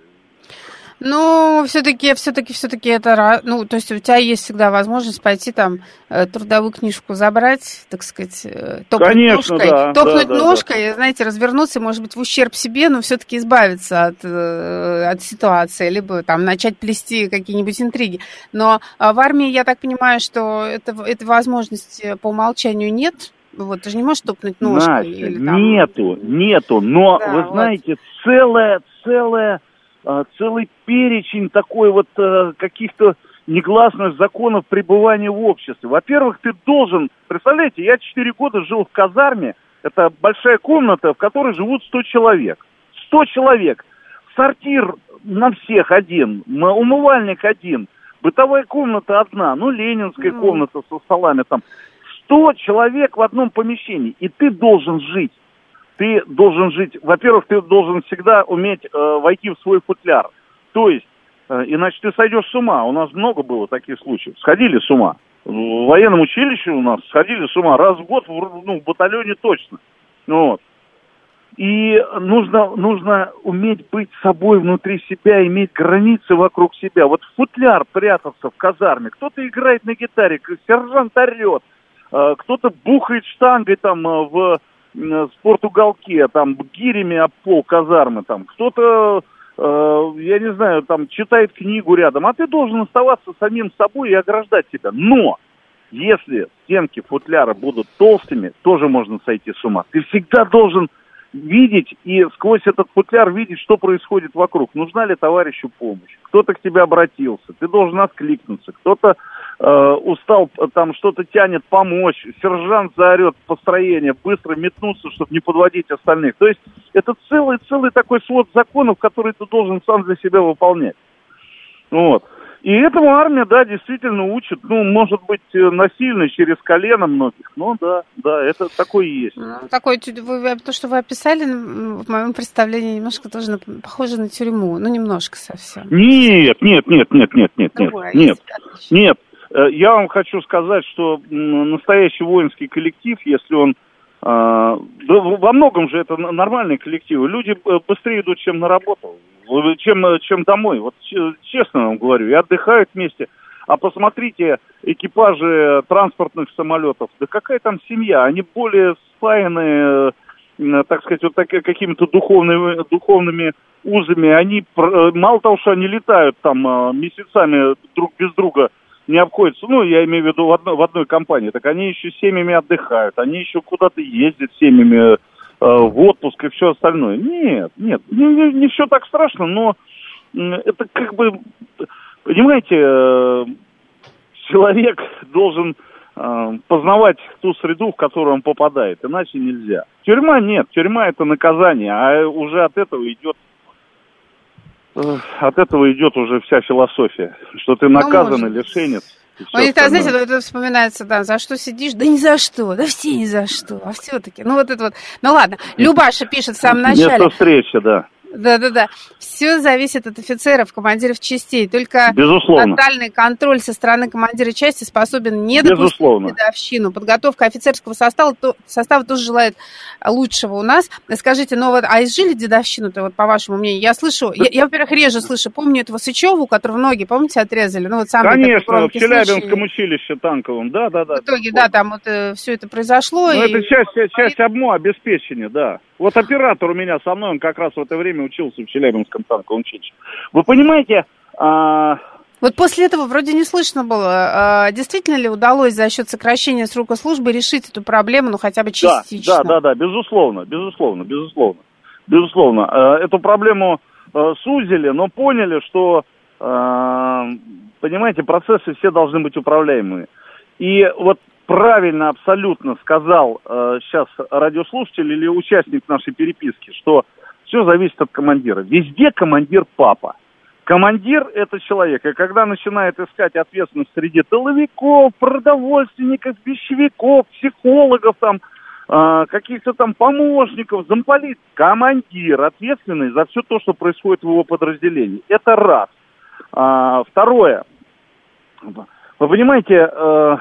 B: Ну, все-таки, все-таки, все-таки это, ну, то есть у тебя есть всегда возможность пойти там трудовую книжку забрать, так сказать, топнуть
C: Конечно,
B: ножкой,
C: да,
B: топнуть
C: да, да,
B: ножкой,
C: да.
B: знаете, развернуться, может быть, в ущерб себе, но все-таки избавиться от, от ситуации, либо там начать плести какие-нибудь интриги. Но в армии, я так понимаю, что это, этой возможности по умолчанию нет. Вот, ты же не можешь топнуть ножкой.
C: Настя,
B: или там...
C: нету, нету, но, да, вы знаете, вот. целая, целая... целый перечень такой вот э, каких-то негласных законов пребывания в обществе. Во-первых, ты должен... Представляете, я четыре года жил в казарме. Это большая комната, в которой живут сто человек. сто человек. Сортир на всех один. Умывальник один. Бытовая комната одна. Ну, ленинская mm. комната со столами там. сто человек в одном помещении. И ты должен жить. Ты должен жить, во-первых, ты должен всегда уметь э, войти в свой футляр. То есть, э, иначе ты сойдешь с ума. У нас много было таких случаев. Сходили с ума. В военном училище у нас сходили с ума. Раз в год, в, ну, в батальоне точно. Вот. И нужно, нужно уметь быть собой внутри себя, иметь границы вокруг себя. Вот в футляр прятаться в казарме. Кто-то играет на гитаре, сержант орет. Э, кто-то бухает штангой там э, в... спортуголке, там, гирями об пол казармы, там, кто-то, э, я не знаю, там, читает книгу рядом, а ты должен оставаться самим собой и ограждать себя. Но, если стенки футляра будут толстыми, тоже можно сойти с ума. Ты всегда должен видеть и сквозь этот футляр видеть, что происходит вокруг. Нужна ли товарищу помощь? Кто-то к тебе обратился, ты должен откликнуться, кто-то э, устал, там что-то тянет помочь, сержант заорет построение, быстро метнуться, чтобы не подводить остальных. То есть это целый-целый такой свод законов, который ты должен сам для себя выполнять. Вот. И этому армия, да, действительно учит, ну, может быть, насильно, через колено многих, но да, да, это такое и есть.
B: Ну, такое, вы, то, что вы описали, в моем представлении немножко тоже на, похоже на тюрьму, ну, немножко совсем.
C: Нет, нет, нет, нет, нет, нет, нет,
B: Другое,
C: нет, нет. Я вам хочу сказать, что настоящий воинский коллектив, если он, да, во многом же это нормальные коллективы, люди быстрее идут, чем на работу. Чем, чем домой, вот честно вам говорю, и отдыхают вместе. А посмотрите, экипажи транспортных самолетов, да какая там семья, они более спаяны, так сказать, вот так, какими-то духовными, духовными узами. Они, мало того, что они летают там месяцами друг без друга, не обходятся, ну, я имею в виду в одной, в одной компании, так они еще семьями отдыхают, они еще куда-то ездят семьями, в отпуск и все остальное. Нет, нет, не, не, не все так страшно, но это как бы, понимаете, человек должен познавать ту среду, в которую он попадает, иначе нельзя. Тюрьма нет, тюрьма это наказание, а уже от этого идет от этого идет уже вся философия, что ты наказан ну, и лишенец.
B: Ой, это, знаете, это вспоминается, да, за что сидишь? Да ни за что, да все ни за что, а все-таки, ну вот это вот. Ну ладно, Любаша пишет в самом начале.
C: Место встречи, да.
B: Да-да-да. Все зависит от офицеров, командиров частей. Только
C: Безусловно.
B: тотальный контроль со стороны командира части способен не допустить дедовщину. Подготовка офицерского состава, то, состава тоже желает лучшего у нас. Скажите, ну вот, а изжили дедовщину-то, вот по вашему мнению? Я слышу, я, я во-первых, реже слышу, помню этого Сычеву, которого ноги, помните, отрезали? Ну, вот
C: Конечно, в Челябинском училище танковом, да-да-да.
B: В итоге, да, там вот э, все это произошло.
C: Ну,
B: и...
C: это часть, часть обмо, обеспечения, да. Вот оператор у меня со мной, он как раз в это время учился в Челябинском танковом училище. Вы понимаете... А...
B: Вот после этого вроде не слышно было. А, действительно ли удалось за счет сокращения срока службы решить эту проблему, ну, хотя бы частично?
C: Да, да, да, да, безусловно, безусловно, безусловно. Безусловно. Эту проблему сузили, но поняли, что, понимаете, процессы все должны быть управляемые. И вот правильно абсолютно сказал э, сейчас радиослушатель или участник нашей переписки, что все зависит от командира. Везде командир папа. Командир – это человек. И когда начинает искать ответственность среди тыловиков, продовольственников, вещевиков, психологов, там, э, каких-то там помощников, замполит, командир ответственный за все то, что происходит в его подразделении. Это раз. А, второе. Вы понимаете... Э,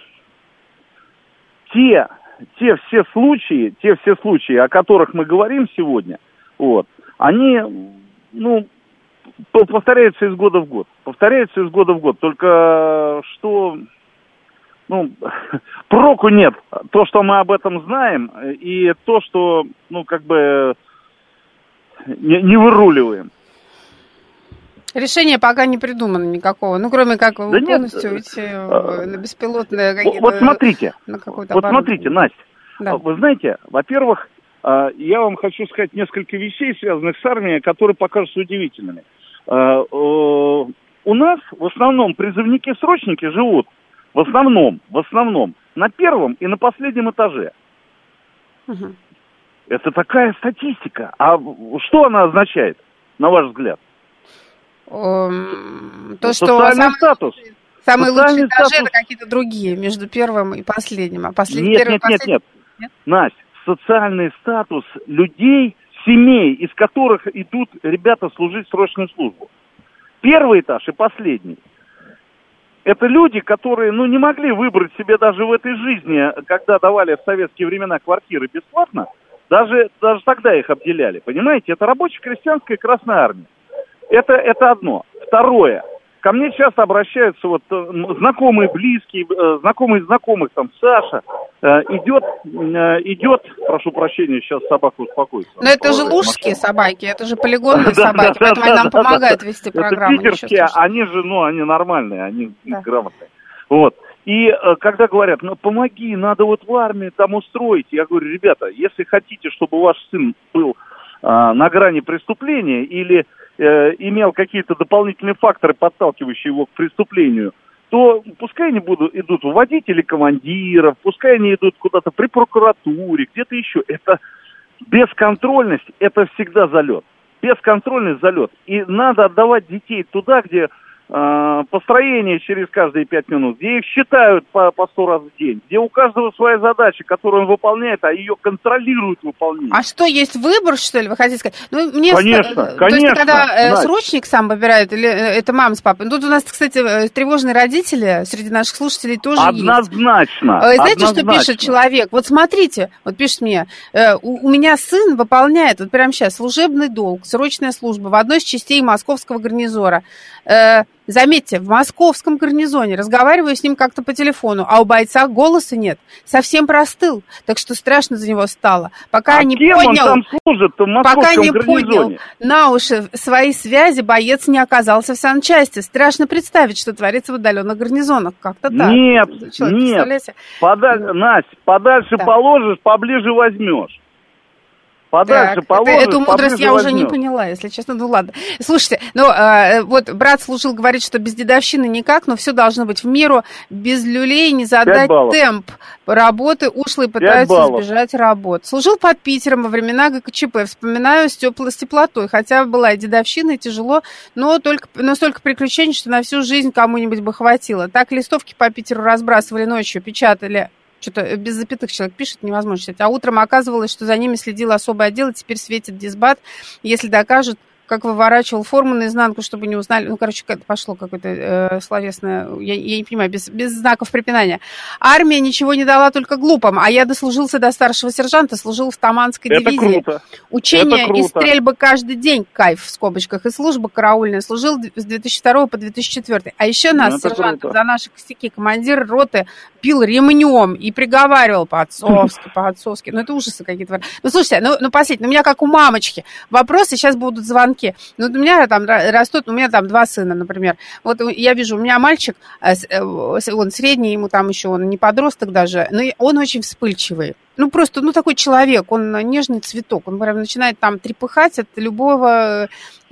C: Те, те все случаи, те все случаи, о которых мы говорим сегодня, вот, они, ну, повторяются из года в год. Повторяются из года в год. Только что, ну, проку нет. То, что мы об этом знаем, и то, что, ну, как бы, не, не выруливаем.
B: Решение пока не придумано никакого, ну, кроме как да полностью нет, уйти а, на беспилотные какие-то...
C: Вот смотрите,
B: на
C: вот смотрите, Настя,
B: да.
C: Вы знаете, во-первых, я вам хочу сказать несколько вещей, связанных с армией, которые покажутся удивительными. У нас в основном призывники-срочники живут, в основном, в основном, на первом и на последнем этаже. Угу. Это такая статистика. А что она означает, на ваш взгляд?
B: То, что самый,
C: статус.
B: Самые лучшие этажи это какие-то другие, между первым и последним. А последний,
C: нет,
B: первый,
C: нет,
B: последний...
C: нет, нет, нет. Настя, социальный статус людей, семей, из которых идут ребята служить срочную службу. Первый этаж и последний. Это люди, которые, ну, не могли выбрать себе даже в этой жизни, когда давали в советские времена квартиры бесплатно, даже, даже тогда их обделяли, понимаете? Это рабоче-крестьянская Красная Армия. Это, это одно. Второе. Ко мне часто обращаются вот знакомые, близкие, знакомые знакомых, там, Саша, идет, идет, прошу прощения, сейчас собака успокоится.
B: Но это же лужские собаки, это же полигонные собаки, поэтому они нам помогают вести программу.
C: Это питерские, они же, ну, они нормальные, они грамотные. Вот. И когда говорят, ну, помоги, надо вот в армии там устроить, я говорю, ребята, если хотите, чтобы ваш сын был на грани преступления или имел какие-то дополнительные факторы, подталкивающие его к преступлению, то пускай они будут, идут в водители командиров, пускай они идут куда-то при прокуратуре, где-то еще. Это бесконтрольность, это всегда залет. Бесконтрольность залет. И надо отдавать детей туда, где э, построение через каждые пять минут, где их считают по, по сто раз в день, где у каждого своя задача, которую он выполняет, а ее контролируют выполнение.
B: А что, есть выбор, что ли, вы хотите сказать? Ну, мне
C: конечно,
B: ст...
C: конечно.
B: То есть, когда э, срочник сам выбирает, или это мама с папой? Тут у нас, кстати, тревожные родители среди наших слушателей тоже
C: однозначно,
B: есть. Знаете,
C: однозначно.
B: что пишет человек? Вот смотрите, вот пишет мне, э, у, у меня сын выполняет, вот прямо сейчас, служебный долг, срочная служба в одной из частей московского гарнизона. Э, Заметьте, в московском гарнизоне разговариваю с ним как-то по телефону, а у бойца голоса нет. Совсем простыл, так что страшно за него стало. Пока
C: а
B: не
C: кем
B: понял,
C: он там служит, в московском
B: пока не
C: гарнизоне?
B: Понял на уши свои связи, боец не оказался в санчасти. Страшно представить, что творится в отдаленных гарнизонах. Как-то так.
C: Нет, Человек, нет. Подаль... Настя, подальше да. положишь, поближе возьмешь. Подальше
B: так,
C: положишь,
B: это, эту мудрость я
C: возьмешь.
B: уже не поняла, если честно. Ну ладно. Слушайте, ну э, вот брат служил, говорит, что без дедовщины никак, но все должно быть в меру, без люлей не задать темп работы, ушлые пытаются избежать работ. Служил под Питером во времена ГКЧП, вспоминаю с, тепло, с теплотой, хотя была и дедовщина, и тяжело, но только, но столько приключений, что на всю жизнь кому-нибудь бы хватило. Так листовки по Питеру разбрасывали ночью, печатали. Что-то без запятых человек пишет, невозможно читать. А утром оказывалось, что за ними следил особый отдел, и теперь светит дисбат, если докажут, как выворачивал форму наизнанку, чтобы не узнали. Ну, короче, пошло какое-то э, словесное, я, я не понимаю, без, без знаков препинания. Армия ничего не дала только глупым, а я дослужился до старшего сержанта, служил в Таманской
C: Это
B: дивизии.
C: Круто.
B: Учения
C: Это круто.
B: И стрельбы каждый день, кайф в скобочках, и служба караульная. Служил с две тысячи второго по две тысячи четвёртый. А еще нас, ну, сержантов, за наши косяки командир роты пил ремнем и приговаривал по-отцовски, по-отцовски. Ну, это ужасы какие-то. Ну, слушайте, ну, ну последний, у меня как у мамочки. Вопросы, сейчас будут звонки. Ну, вот у меня там растут, у меня там два сына, например. Вот я вижу, у меня мальчик, он средний, ему там еще, он не подросток даже, но он очень вспыльчивый. Ну, просто, ну, такой человек, он нежный цветок, он прям начинает там трепыхать от любого,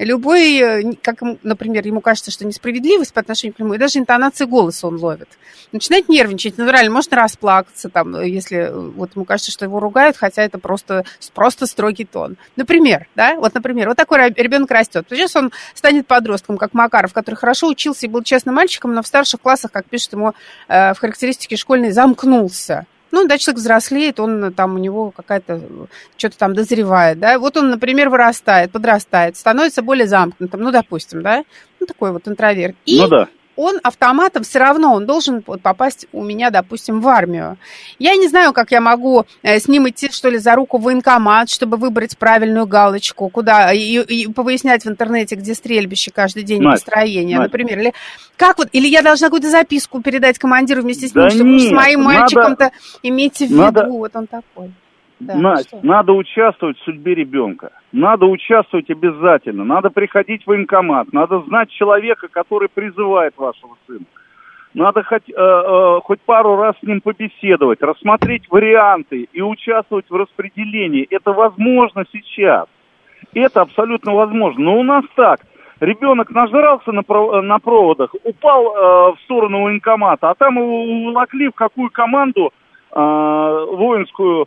B: любой, как, например, ему кажется, что несправедливость по отношению к нему, и даже интонации голоса он ловит. Начинает нервничать, натурально, может расплакаться, там, если вот ему кажется, что его ругают, хотя это просто, просто строгий тон. Например, да, вот, например, вот такой ребенок растет. Сейчас он станет подростком, как Макаров, который хорошо учился и был честным мальчиком, но в старших классах, как пишет ему э, в характеристике школьной, замкнулся. Ну, да, человек взрослеет, он там, у него какая-то, что-то там дозревает, да. Вот он, например, вырастает, подрастает, становится более замкнутым, ну, допустим, да. Ну, такой вот интроверт. И
C: ну, да.
B: Он автоматом все равно, он должен попасть у меня, допустим, в армию. Я не знаю, как я могу с ним идти, что ли, за руку в военкомат, чтобы выбрать правильную галочку, куда, и, и повыяснять в интернете, где стрельбище каждый день,
C: Настя,
B: построение,
C: Настя.
B: Например. Или как вот, или я должна какую-то записку передать командиру вместе с ним,
C: да
B: чтобы
C: нет,
B: с моим
C: надо,
B: мальчиком-то имейте в виду,
C: надо,
B: вот он такой. Да,
C: Настя, надо участвовать в судьбе ребенка. Надо участвовать обязательно. Надо приходить в военкомат. Надо знать человека, который призывает вашего сына. Надо хоть, э, э, хоть пару раз с ним побеседовать, рассмотреть варианты и участвовать в распределении. Это возможно сейчас. Это абсолютно возможно. Но у нас так. Ребенок нажрался на, пров- на проводах, упал э, в сторону военкомата, а там его уволокли в какую команду э, воинскую,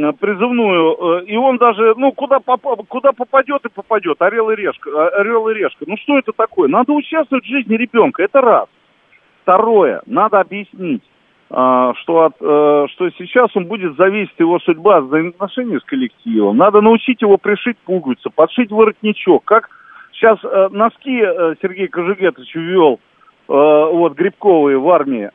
C: призывную, и он даже, ну, куда, поп- куда попадет и попадет, орел и решка, орел и решка. Ну, что это такое? Надо участвовать в жизни ребенка, это раз. Второе, надо объяснить, что, от, что сейчас он будет зависеть его судьба от взаимоотношений с коллективом. Надо научить его пришить пуговицу, подшить воротничок. Как сейчас носки Сергей Кожегетович ввел, вот, грибковые в армии.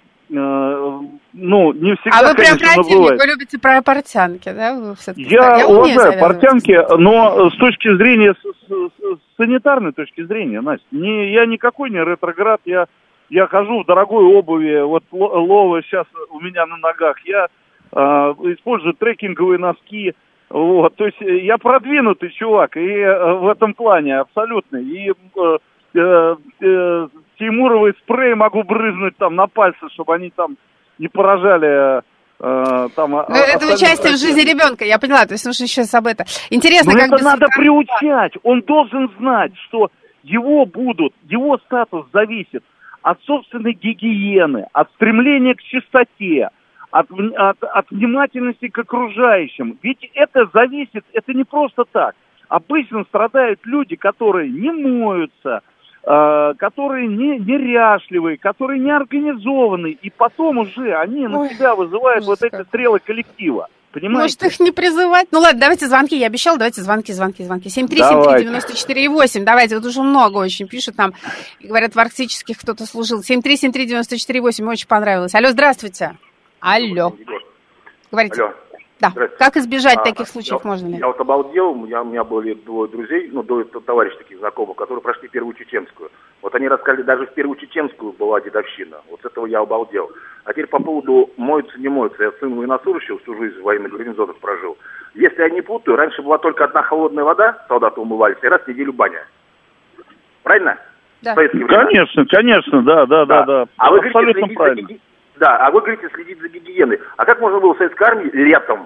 C: Ну, не всегда,
B: а вы прям
C: конечно,
B: противник,
C: бывает.
B: Вы любите про портянки, да? Вы
C: я я уважаю портянки, но с точки зрения, с, с, с санитарной точки зрения, Настя, не, я никакой не ретроград, я, я хожу в дорогой обуви, вот Лова сейчас у меня на ногах, я э, использую трекинговые носки, вот, то есть я продвинутый чувак, и э, в этом плане абсолютно, и э, э, э, Теймуровый спрей могу брызнуть там на пальцы, чтобы они там не поражали э, там...
B: Ну, это участие в жизни ребенка, я поняла, то есть нужно сейчас об этом. Интересно,
C: но
B: как...
C: это без... надо приучать, он должен знать, что его будут, его статус зависит от собственной гигиены, от стремления к чистоте, от, от, от внимательности к окружающим. Ведь это зависит, это не просто так. Обычно страдают люди, которые не моются, которые не, неряшливые, которые не организованы, и потом уже они на себя вызывают вот эти стрелы коллектива. Понимаете?
B: Может, их не призывать? Ну ладно, давайте звонки, я обещала, давайте звонки, звонки, звонки. семь три семь три девяносто четыре восемь, давайте, вот уже много очень пишут нам, и говорят, в арктических кто-то служил. семь три семь три девяносто четыре восемь, очень понравилось. Алло, здравствуйте. Алло. Говорите.
D: Алло.
B: Да. Как избежать
D: а,
B: таких случаев
D: я,
B: можно ли?
D: Я вот обалдел, я, у меня были двое друзей, ну, товарищей таких знакомых, которые прошли Первую Чеченскую. Вот они рассказали, даже в Первую Чеченскую была дедовщина. Вот с этого я обалдел. А теперь по поводу моются, не моются. Я сын военнослужащего, всю жизнь в военных гарнизонах прожил. Если я не путаю, раньше была только одна холодная вода, солдаты умывались, и раз в неделю баня. Правильно?
B: Да.
C: Конечно, конечно, да, да, да, да.
D: А вы
C: абсолютно
D: говорите,
C: правильно.
D: Да, а вы говорите следить за гигиеной. А как можно было в советской армии летом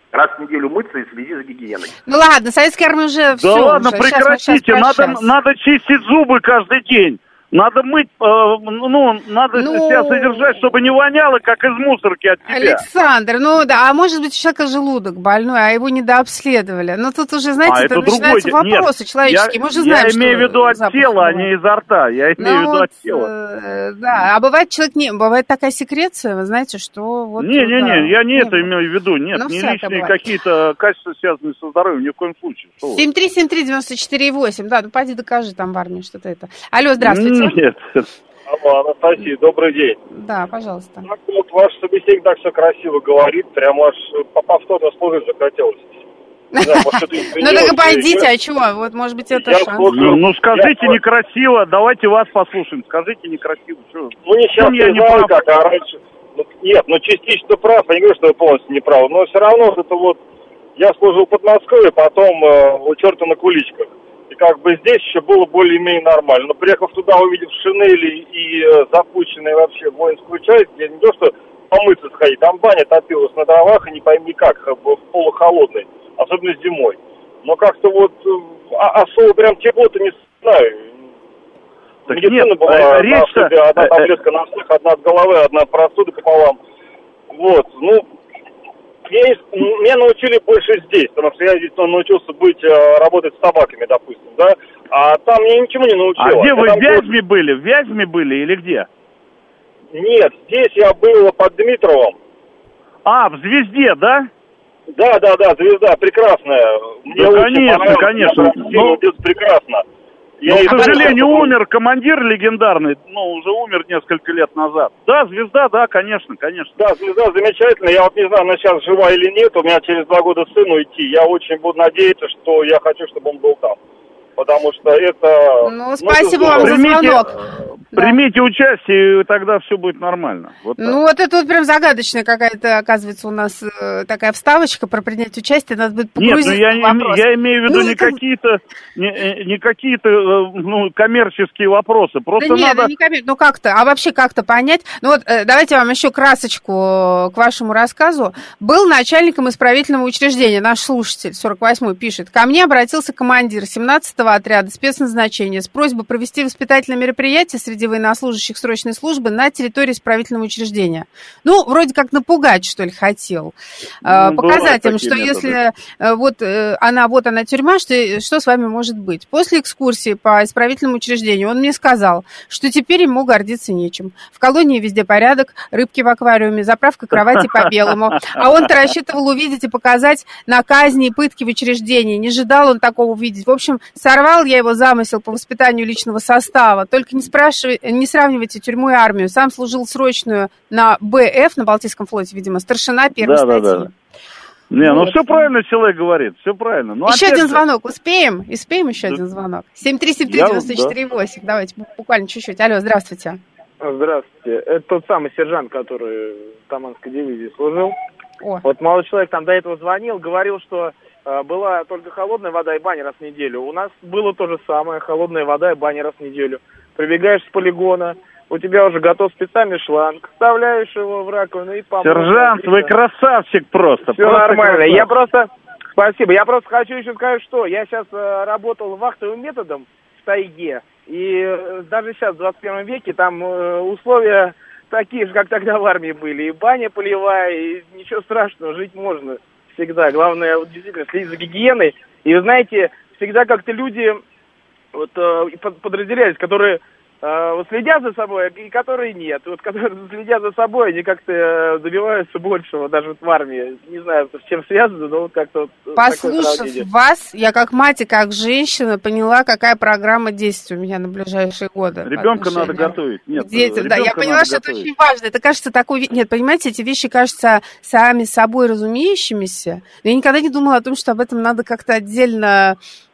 D: раз в неделю мыться и следить за гигиеной.
B: Ну ладно, советская армия уже
C: Да
B: все.
C: ладно,
B: уже.
C: прекратите,
B: Сейчас,
C: надо, надо чистить зубы каждый день. Надо мыть, э, ну, надо
B: Ну...
C: себя содержать, чтобы не воняло, как из мусорки от тебя.
B: Александр, ну да, а может быть у человека желудок больной, а его недообследовали. Но тут уже, знаете,
C: а
B: это,
C: это
B: начинаются
C: другой...
B: вопросы
C: Нет,
B: человеческие.
C: Я,
B: Мы же знаем,
C: я
B: что
C: имею в виду от тела, а
B: бывает.
C: не изо рта. Я имею
B: ну,
C: в виду
B: вот,
C: от тела.
B: Э, да, а бывает человек не... Бывает такая секреция, вы знаете, что... Вот,
C: Не-не-не,
B: да,
C: я не
B: ну,
C: это имею в виду. Нет,
B: ну,
C: не
B: всякое
C: личные
B: бывает.
C: какие-то качества, связанные со здоровьем, ни в коем случае.
B: семь три семь три девяносто четыре восемь. Да, ну пойди докажи там в армии что-то это. Алло, здравствуйте.
C: Нет.
E: Алло, Анастасия, добрый день.
B: Да, пожалуйста.
E: Так вот, ваш собеседник так все красиво говорит, прям аж повторно слушать захотелось.
B: Ну так и пойдите, а чего? Вот, может быть, это шанс.
C: Ну скажите некрасиво, давайте вас послушаем. Скажите некрасиво.
E: Ну не сейчас я не знаю, как, а раньше. Нет, ну частично прав, я не говорю, что вы полностью не правы, но все равно это вот, я служил в Подмосковье, потом у черта на куличках. И как бы здесь еще было более-менее нормально. Но приехав туда, увидев шинели и э, запущенные вообще воинскую часть, где не то, что помыться сходить, там баня топилась на дровах, и не пойми как, в полухолодной, особенно зимой. Но как-то вот а, особо прям тепло-то не знаю.
C: Так
E: медицина
C: нет,
E: была,
C: речь
E: на особе, одна таблетка на всех, одна от головы, одна от простуды пополам. Вот, ну... Меня, меня научили больше здесь, потому что я здесь научился быть, работать с собаками, допустим, да, а там меня ничему не научило.
C: А где вы,
E: я
C: в Вязьме был... были? В Вязьме были или где?
E: Нет, здесь я был под Дмитровым.
C: А, в «Звезде», да?
E: Да, да, да, «Звезда», прекрасная. Мне
C: да,
E: очень
C: конечно, конечно.
E: Ну, прекрасно.
C: Я, но, к сожалению, умер командир легендарный, ну, уже умер несколько лет назад. Да, «Звезда», да, конечно, конечно.
E: Да, «Звезда» замечательная. Я вот не знаю, она сейчас жива или нет. У меня через два года сыну идти. Я очень буду надеяться, что я хочу, чтобы он был там. Потому что это...
B: Ну, спасибо вам за звонок.
C: Примите да. участие, и тогда все будет нормально. Вот
B: ну, вот это вот прям загадочная какая-то, оказывается, у нас э, такая вставочка про принятие участия. Надо будет погрузиться
C: Нет, ну я,
B: в вопрос.
C: я имею в виду
B: ну,
C: не, это... какие-то, не, не какие-то ну, коммерческие вопросы. Просто
B: да нет,
C: надо...
B: да не коммер... ну как-то, а вообще как-то понять. Ну вот э, давайте вам еще красочку к вашему рассказу. Был начальником исправительного учреждения, наш слушатель, сорок восьмой, пишет. Ко мне обратился командир семнадцатого отряда спецназначения с просьбой провести воспитательное мероприятие среди военнослужащих срочной службы на территории исправительного учреждения. Ну, вроде как напугать, что ли, хотел. Ну, показать им, что методы. Если вот она, вот она тюрьма, что, что с вами может быть. После экскурсии по исправительному учреждению он мне сказал, что теперь ему гордиться нечем. В колонии везде порядок, рыбки в аквариуме, заправка кровати по белому. А он-то рассчитывал увидеть и показать на казни и пытки в учреждении. Не ожидал он такого увидеть. В общем, сорвал я его замысел по воспитанию личного состава. Только не спрашивай, не сравнивайте тюрьму и армию. Сам служил срочную на БФ, на Балтийском флоте, видимо, старшина первой да, статьи. Да, да.
C: Не, ну вот. Все правильно человек говорит, все правильно. Ну,
B: еще один звонок, успеем? Успеем еще да. один звонок? семь три семь три девяносто четыре восемь. Да. Давайте буквально чуть-чуть. Алло, здравствуйте.
F: Здравствуйте. Это тот самый сержант, который в Таманской дивизии служил.
B: О.
F: Вот молодой человек там до этого звонил, говорил, что э, была только холодная вода и баня раз в неделю. У нас было то же самое, холодная вода и баня раз в неделю. Прибегаешь с полигона, у тебя уже готов специальный шланг, вставляешь его в раковину и помыл.
C: Сержант, вы красавчик просто.
F: Все просто нормально. Красавчик. Я просто, спасибо, я просто хочу еще сказать, что я сейчас э, работал вахтовым методом в тайге, и э, даже сейчас, в двадцать первом веке, там э, условия такие же, как тогда в армии были. И баня полевая, и ничего страшного, жить можно всегда. Главное, вот, действительно, следить за гигиеной. И, вы знаете, всегда как-то люди вот, э, подразделялись, которые э, вот, следят за собой, и которые нет. Вот, которые следят за собой, они как-то добиваются большего, даже вот в армии. Не знаю, с чем связано, но вот как-то... Вот
B: послушав вас, я как мать и как женщина поняла, какая программа действий у меня на ближайшие годы.
C: Ребенка надо готовить. Нет,
B: детям, да, я поняла, что готовить. Это очень важно. Это кажется такой... Нет, понимаете, эти вещи кажутся сами собой разумеющимися. Но я никогда не думала о том, что об этом надо как-то отдельно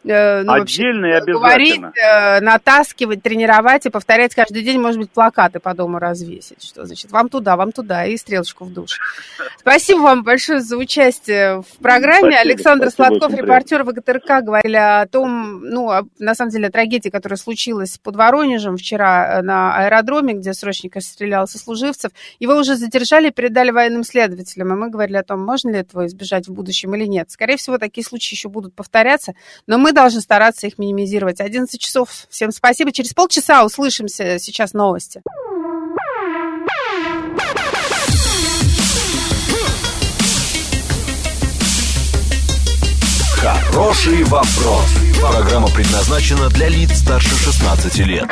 B: э, ну,
C: Отдельно
B: вообще,
C: и
B: говорить,
C: обязательно.
B: э, натаскивать, тренировать и повторять каждый день, может быть, плакаты по дому развесить. Что значит, вам туда, вам туда, и стрелочку в душ. Спасибо вам большое за участие в программе.
C: Спасибо,
B: Александр
C: спасибо,
B: Сладков,
C: очень
B: репортер ВГТРК, говорили о том, ну, о, на самом деле, о трагедии, которая случилась под Воронежем вчера на аэродроме, где срочник расстрелял сослуживцев. Его уже задержали, передали военным следователям, и мы говорили о том, можно ли этого избежать в будущем или нет. Скорее всего, такие случаи еще будут повторяться, но мы должны стараться их минимизировать. одиннадцать часов. Всем спасибо. Через полчаса услышимся. Сейчас новости.
A: Хороший вопрос. Программа предназначена для лиц старше шестнадцати лет.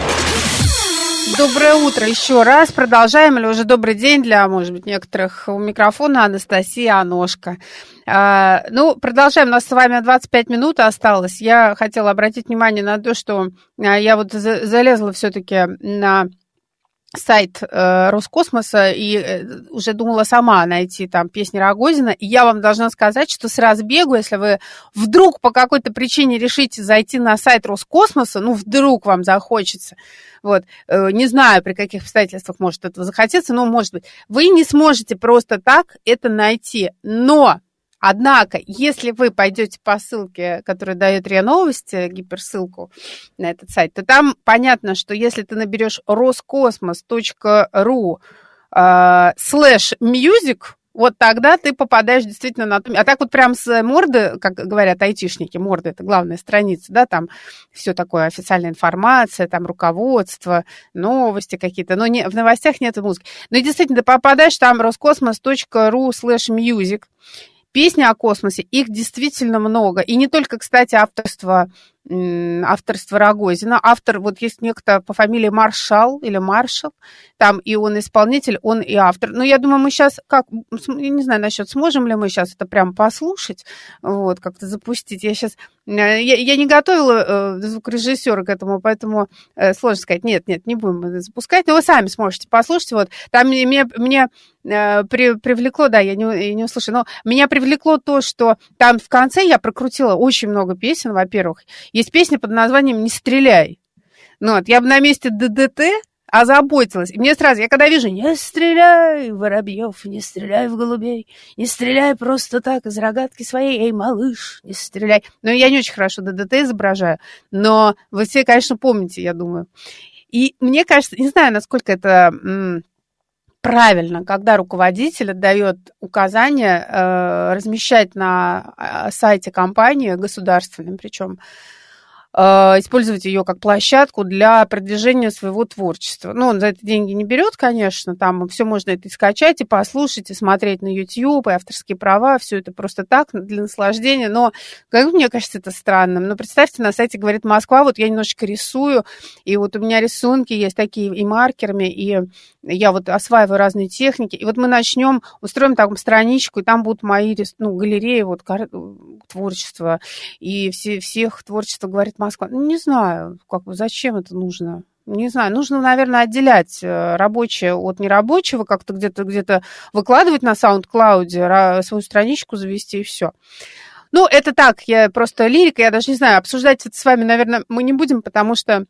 B: Доброе утро еще раз. Продолжаем, или уже добрый день для, может быть, некоторых. У микрофона Анастасия Аношка. А, ну, продолжаем. У нас с вами двадцать пять минут осталось. Я хотела обратить внимание на то, что я вот залезла все-таки на сайт э, Роскосмоса и э, уже думала сама найти там песни Рогозина. И я вам должна сказать, что с разбегу, если вы вдруг по какой-то причине решите зайти на сайт Роскосмоса, ну, вдруг вам захочется, вот, э, не знаю, при каких обстоятельствах может этого захотеться, но, может быть, вы не сможете просто так это найти. Но, однако, если вы пойдете по ссылке, которую дает РИА Новости, гиперссылку на этот сайт, то там понятно, что если ты наберешь роскосмос точка ру слэш мьюзик, вот тогда ты попадаешь действительно на... А так вот прям с морды, как говорят айтишники, морда — это главная страница, да, там все такое, официальная информация, там руководство, новости какие-то, но не, в новостях нет музыки. Но действительно, ты попадаешь там роскосмос точка ру слэш мьюзик, песни о космосе, их действительно много. И не только, кстати, авторство, авторство Рогозина. Автор, вот есть некто по фамилии Маршал или Маршал, там и он исполнитель, он и автор. Но я думаю, мы сейчас, как, я не знаю насчет, сможем ли мы сейчас это прям послушать, вот, как-то запустить. Я сейчас, я, я не готовила э, звукорежиссера к этому, поэтому э, сложно сказать, нет, нет, не будем это запускать, но вы сами сможете послушать. Вот, там мне, мне э, при, привлекло, да, я не, я не услышала, но меня привлекло то, что там в конце я прокрутила очень много песен, во-первых. Есть песня под названием «Не стреляй». Ну, вот, я бы на месте ДДТ озаботилась. И мне сразу, я когда вижу «Не стреляй, воробьев, не стреляй в голубей, не стреляй просто так из рогатки своей, эй, малыш, не стреляй». Ну, я не очень хорошо ДДТ изображаю, но вы все, конечно, помните, я думаю. И мне кажется, не знаю, насколько это м- правильно, когда руководитель отдает указание э, размещать на сайте компании, государственном причем, использовать ее как площадку для продвижения своего творчества. Ну, он за это деньги не берет, конечно, там все можно это и скачать, и послушать, и смотреть на YouTube, и авторские права, все это просто так, для наслаждения, но, как мне кажется, это странным. Но представьте, на сайте «Говорит Москва», вот я немножечко рисую, и вот у меня рисунки есть такие и маркерами, и я вот осваиваю разные техники, и вот мы начнем, устроим там страничку, и там будут мои, ну, галереи, вот, творчества, и все, всех творчества «Говорит Москва». Ну, не знаю, как бы, зачем это нужно. Не знаю, нужно, наверное, отделять рабочее от нерабочего, как-то где-то, где-то выкладывать на SoundCloud, свою страничку завести, и все. Ну, это так, я просто лирика, я даже не знаю, обсуждать это с вами, наверное, мы не будем, потому что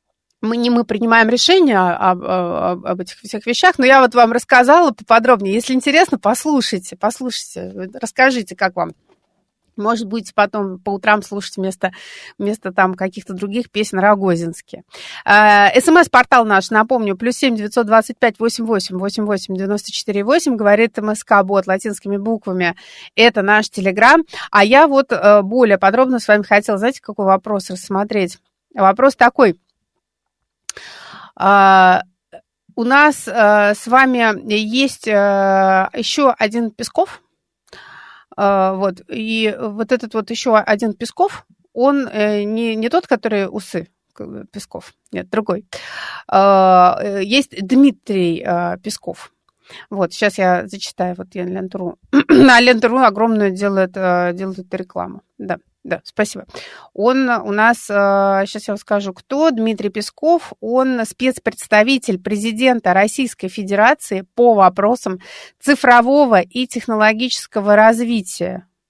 B: мы не мы принимаем решения об, об, об этих всех вещах, но я вот вам рассказала поподробнее. Если интересно, послушайте, послушайте, расскажите, как вам. Может быть, потом по утрам слушать вместо, вместо там каких-то других песен рогозинские. СМС-портал наш, напомню, плюс семь девятьсот двадцать пять восемьдесят восемь восемьдесят восемь девяносто четыре восемь, говорит МСК-бот латинскими буквами. Это наш Телеграм. А я вот более подробно с вами хотела, знаете, какой вопрос рассмотреть? Вопрос такой. У нас с вами есть еще один Песков. Вот, и вот этот вот еще один Песков, он не, не тот, который усы, Песков, нет, другой. Есть Дмитрий Песков. Вот, сейчас я зачитаю, вот я Ленту.ру. На Ленту.ру огромную делает, делает рекламу, да. Да, спасибо. Он у нас, сейчас я вам скажу, кто, Дмитрий Песков, он спецпредставитель президента Российской Федерации по вопросам цифрового и технологического развития.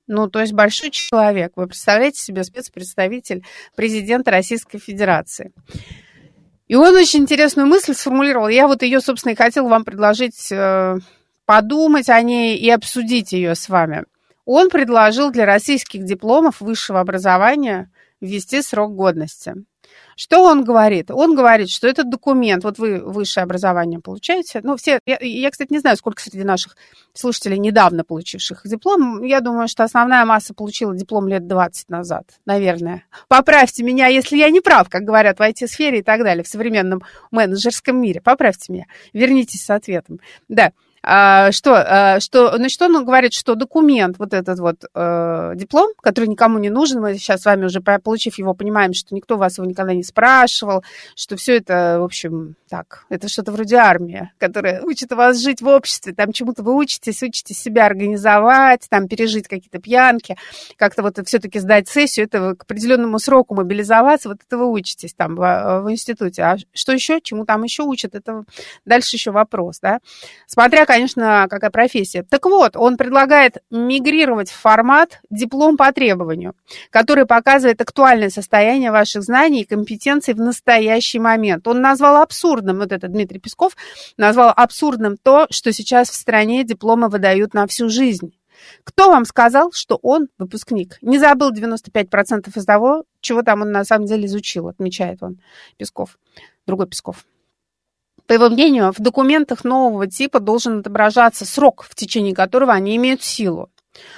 B: Ну, то есть большой человек. Вы представляете себе спецпредставитель президента Российской Федерации. И он очень интересную мысль сформулировал. Я вот ее, собственно, и хотела вам предложить э, подумать о ней и обсудить ее с вами. Он предложил для российских дипломов высшего образования ввести срок годности. Что он говорит? Он говорит, что этот документ, вот вы высшее образование получаете, ну, все, я, я, кстати, не знаю, сколько среди наших слушателей недавно получивших диплом, я думаю, что основная масса получила диплом лет двадцать назад, наверное. Поправьте меня, если я не прав, как говорят в ай ти-сфере и так далее, в современном менеджерском мире, поправьте меня, вернитесь с ответом. Да. А, что, а, что, значит, он говорит, что документ, вот этот вот э, диплом, который никому не нужен, мы сейчас с вами уже, получив его, понимаем, что никто вас его никогда не спрашивал, что все это, в общем, так, это что-то вроде армии, которая учит вас жить в обществе, там чему-то вы учитесь, учитесь себя организовать, там пережить какие-то пьянки, как-то вот все-таки сдать сессию, это к определенному сроку мобилизоваться, вот это вы учитесь там в, в институте. А что еще, чему там еще учат, это дальше еще вопрос, да, смотря, конечно, какая профессия. Так вот, он предлагает мигрировать в формат диплом по требованию, который показывает актуальное состояние ваших знаний и компетенций в настоящий момент. Он назвал абсурдным, вот этот Дмитрий Песков, назвал абсурдным то, что сейчас в стране дипломы выдают на всю жизнь. Кто вам сказал, что он выпускник? Не забыл девяносто пять процентов из того, чего там он на самом деле изучил, отмечает он, Песков, другой Песков. По его мнению, в документах нового типа должен отображаться срок, в течение которого они имеют силу.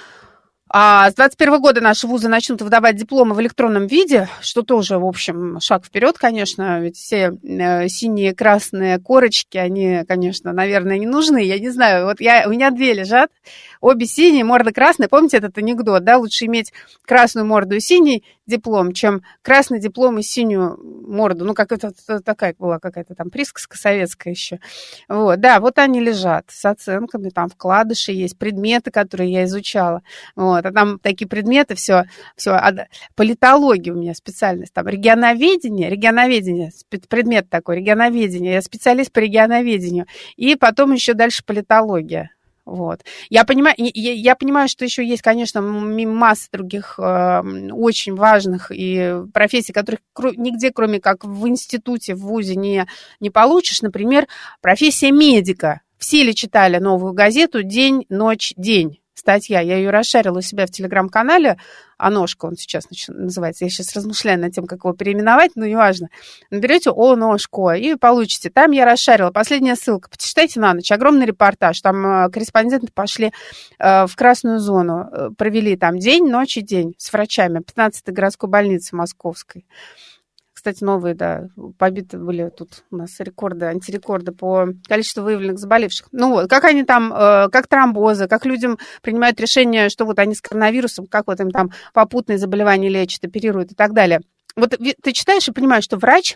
B: А с двадцать первого года наши вузы начнут выдавать дипломы в электронном виде, что тоже, в общем, шаг вперед, конечно, ведь все синие, красные корочки, они, конечно, наверное, не нужны. Я не знаю, вот я, у меня две лежат, обе синие, морда красная. Помните этот анекдот, да? Лучше иметь красную морду и синий диплом, чем красный диплом и синюю морду. Ну, как это такая была какая-то там присказка советская еще. Вот, да, вот они лежат с оценками, там вкладыши есть, предметы, которые я изучала. Вот. А там такие предметы, все, все, политология у меня специальность, там регионоведение, регионоведение, предмет такой, регионоведение, я специалист по регионоведению, и потом еще дальше политология. Вот. Я понимаю, я, я понимаю, что еще есть, конечно, масса других э, очень важных и профессий, которых кро- нигде, кроме как в институте, в вузе, не, не получишь. Например, профессия медика. Все ли читали новую газету «День, ночь, день»? Статья, я ее расшарила у себя в телеграм-канале, «Оножка» он сейчас называется, я сейчас размышляю над тем, как его переименовать, но неважно. Наберете «Оножко» и получите. Там я расшарила, последняя ссылка, почитайте на ночь, огромный репортаж, там корреспонденты пошли в красную зону, провели там день, ночь и день с врачами пятнадцатой городской больницы московской. Кстати, новые, да, побиты были тут у нас рекорды, антирекорды по количеству выявленных заболевших. Ну вот, как они там, как тромбозы, как людям принимают решение, что вот они с коронавирусом, как вот им там попутные заболевания лечат, оперируют и так далее. Вот ты читаешь и понимаешь, что врач,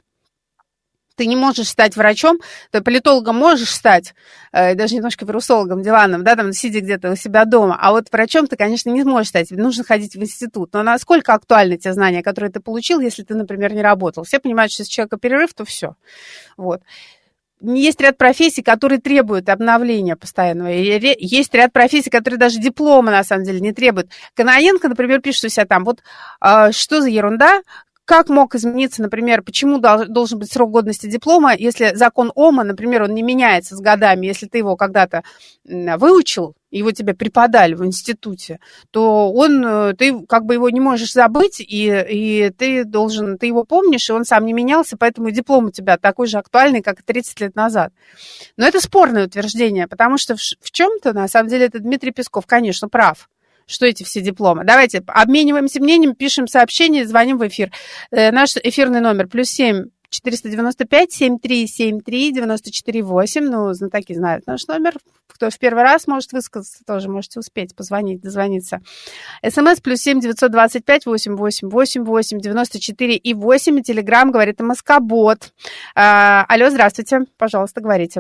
B: ты не можешь стать врачом, ты политологом можешь стать, э, даже немножко вирусологом диванным, да, там, сидя где-то у себя дома, а вот врачом ты, конечно, не сможешь стать, нужно ходить в институт. Но насколько актуальны те знания, которые ты получил, если ты, например, не работал? Все понимают, что если у человека перерыв, то все. Вот. Есть ряд профессий, которые требуют обновления постоянного. И есть ряд профессий, которые даже диплома, на самом деле, не требуют. Коноенко, например, пишет у себя там, вот э, что за ерунда, как мог измениться, например, почему должен быть срок годности диплома, если закон ОМА, например, он не меняется с годами, если ты его когда-то выучил, его тебе преподали в институте, то он, ты как бы его не можешь забыть, и, и ты должен, ты его помнишь, и он сам не менялся, поэтому диплом у тебя такой же актуальный, как и тридцать лет назад. Но это спорное утверждение, потому что в, в чем-то, на самом деле, это Дмитрий Песков, конечно, прав. Что эти все дипломы. Давайте обмениваемся мнением, пишем сообщение, звоним в эфир. Э, наш эфирный номер плюс семь четыреста девяносто пять семь три семь три девяносто четыре восемь. Ну, знатоки знают наш номер. Кто в первый раз может высказаться, тоже можете успеть позвонить, дозвониться. СМС плюс семь девятьсот двадцать пять восемь восемь восемь восемь девяносто четыре и восемь. И Телеграм говорит МСК-бот. А, алло, здравствуйте. Пожалуйста, говорите.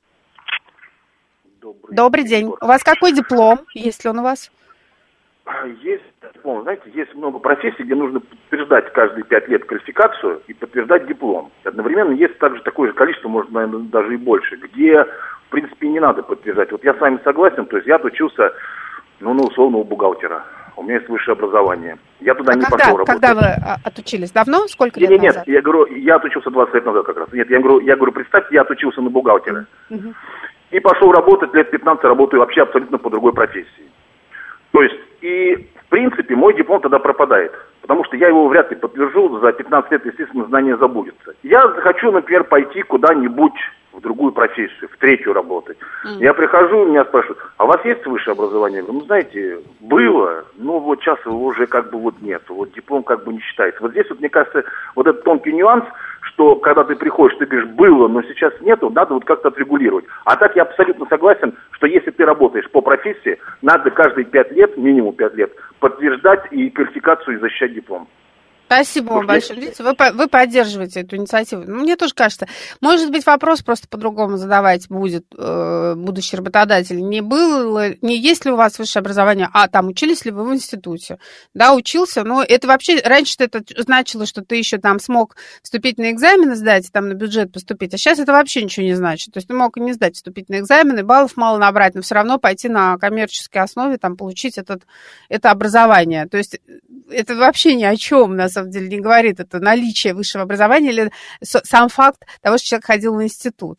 B: Добрый, Добрый день. У вас какой диплом? Есть ли он у вас?
D: Есть, знаете, есть много профессий, где нужно подтверждать каждые пять лет квалификацию и подтверждать диплом. Одновременно есть также такое же количество, может, наверное, даже и больше, где, в принципе, не надо подтверждать. Вот я с вами согласен, то есть я отучился, ну, на условного бухгалтера. у меня есть высшее образование. Я туда
B: а
D: не
B: когда,
D: пошел работать.
B: Когда вы отучились? Давно? Сколько лет
D: нет, нет,
B: назад?
D: Нет, я говорю, я отучился двадцать лет назад как раз. Нет, я говорю, я говорю, представьте, я отучился на бухгалтера.
B: Угу.
D: И пошел работать, лет пятнадцать работаю вообще абсолютно по другой профессии. То есть, и в принципе, мой диплом тогда пропадает. Потому что я его вряд ли подтвержу, за пятнадцать лет, естественно, знание забудется. Я захочу, например, пойти куда-нибудь в другую профессию, в третью работать. Mm. Я прихожу, меня спрашивают, а у вас есть высшее образование? Я говорю, ну, знаете, было, но вот сейчас его уже как бы вот нет, вот диплом как бы не считается. Вот здесь вот, мне кажется, вот этот тонкий нюанс, что когда ты приходишь, ты говоришь, было, но сейчас нету, надо вот как-то отрегулировать. А так я абсолютно согласен, что если ты работаешь по профессии, надо каждые пять лет, минимум пять лет, подтверждать и квалификацию и защищать диплом.
B: Спасибо вам большое. Видите, вы, вы поддерживаете эту инициативу. Ну, мне тоже кажется, может быть, вопрос просто по-другому задавать будет э, будущий работодатель. Не было, не есть ли у вас высшее образование, а там учились ли вы в институте? Да, учился, но это вообще, раньше это значило, что ты еще там смог вступительные экзамены сдать, там на бюджет поступить, а сейчас это вообще ничего не значит. То есть ты мог и не сдать вступительные экзамены, баллов мало набрать, но все равно пойти на коммерческой основе, там, получить этот, это образование. То есть это вообще ни о чем, на самом деле, не говорит. Это наличие высшего образования или сам факт того, что человек ходил в институт.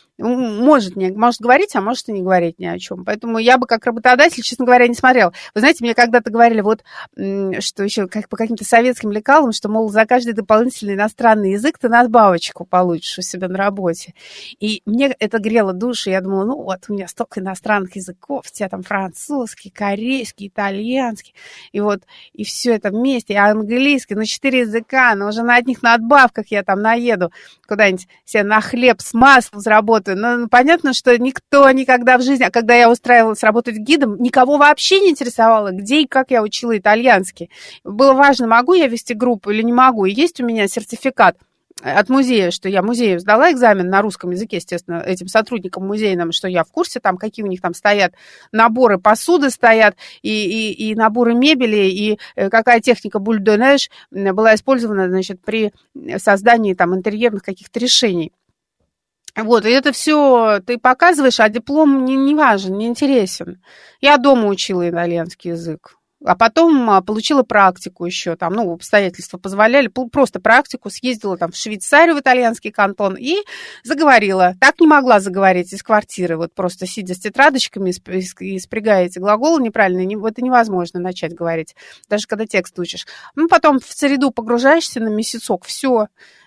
B: Может, не, может говорить, а может и не говорить ни о чем. Поэтому я бы как работодатель, честно говоря, не смотрела. Вы знаете, мне когда-то говорили, вот, что еще как, по каким-то советским лекалам, что, мол, за каждый дополнительный иностранный язык ты надбавочку получишь у себя на работе. И мне это грело душу. Я думала, ну вот, у меня столько иностранных языков, у тебя там французский, корейский, итальянский, и вот, и все это вместе, и английский, ну, четыре языка, но уже на одних надбавках я там наеду куда-нибудь себе на хлеб с маслом заработаю. Ну, понятно, что никто никогда в жизни, а когда я устраивалась работать гидом, никого вообще не интересовало, где и как я учила итальянский. Было важно, могу я вести группу или не могу. И есть у меня сертификат от музея, что я музею сдала экзамен на русском языке, естественно, этим сотрудникам музейным, что я в курсе, там, какие у них там стоят наборы посуды стоят, и, и, и наборы мебели, и какая техника буль-де-неж была использована, значит, при создании там интерьерных каких-то решений. Вот, и это все ты показываешь, а диплом не, не важен, не интересен. Я дома учила итальянский язык, а потом получила практику еще, там, ну, обстоятельства позволяли, просто практику, съездила там в Швейцарию, в итальянский кантон и заговорила. Так не могла заговорить из квартиры, вот просто сидя с тетрадочками и спрягая эти глаголы неправильно, это невозможно начать говорить, даже когда текст учишь. Ну, потом в среду погружаешься на месяцок, все,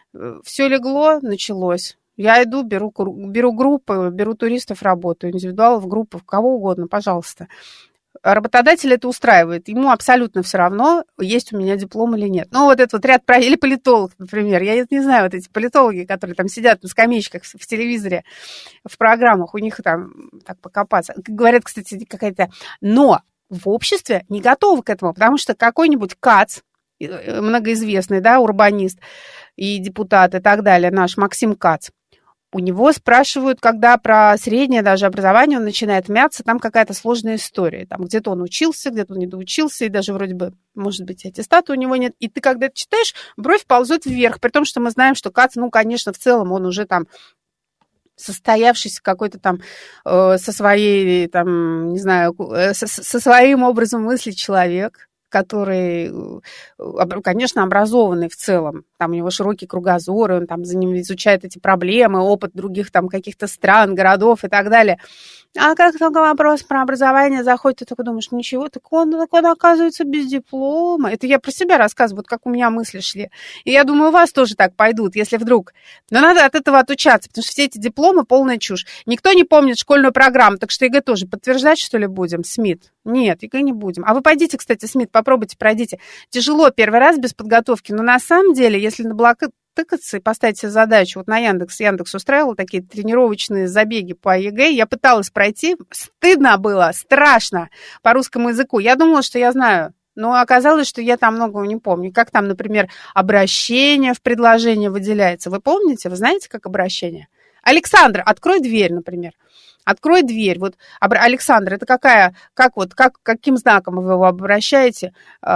B: все легло, началось. Я иду, беру, беру группы, беру туристов, работаю, индивидуалов, группы, кого угодно, пожалуйста. Работодатель это устраивает. Ему абсолютно все равно, есть у меня диплом или нет. Ну, вот этот вот ряд... Или политолог, например. Я не знаю, вот эти политологи, которые там сидят на скамеечках в телевизоре, в программах, у них там так покопаться. Говорят, кстати, какая-то... Но в обществе не готовы к этому, потому что какой-нибудь Кац, многоизвестный, да, урбанист и депутат и так далее, наш Максим Кац, у него спрашивают, когда про среднее даже образование он начинает мяться, там какая-то сложная история. Там где-то он учился, где-то он не доучился, и даже вроде бы, может быть, аттестата у него нет. И ты, когда это читаешь, бровь ползет вверх, при том, что мы знаем, что Кац, ну, конечно, в целом он уже там состоявшийся какой-то там э, со своей, там, не знаю, э, со, со своим образом мысли человек, который, конечно, образованный в целом. Там у него широкий кругозор, и он там за ним изучает эти проблемы, опыт других там каких-то стран, городов и так далее. А как только вопрос про образование заходит, ты такой думаешь, ничего, так он, так он оказывается без диплома. Это я про себя рассказываю, вот как у меня мысли шли. И я думаю, у вас тоже так пойдут, если вдруг. Но надо от этого отучаться, потому что все эти дипломы полная чушь. Никто не помнит школьную программу, так что ЕГЭ тоже подтверждать, что ли, будем? СМИТ? Нет, ЕГЭ не будем. А вы пойдите, кстати, СМИТ, попробуйте, пройдите. Тяжело первый раз без подготовки, но на самом деле, если на блокнот тыкаться и поставить себе задачу. Вот на Яндекс, Яндекс устраивал такие тренировочные забеги по ЕГЭ. Я пыталась пройти. Стыдно было, страшно по русскому языку. Я думала, что я знаю. Но оказалось, что я там многого не помню. Как там, например, обращение в предложении выделяется. Вы помните? Вы знаете, как обращение? Александр, открой дверь, например. Открой дверь. Вот, Александр, это какая, как вот, как, каким знаком вы его обращаете,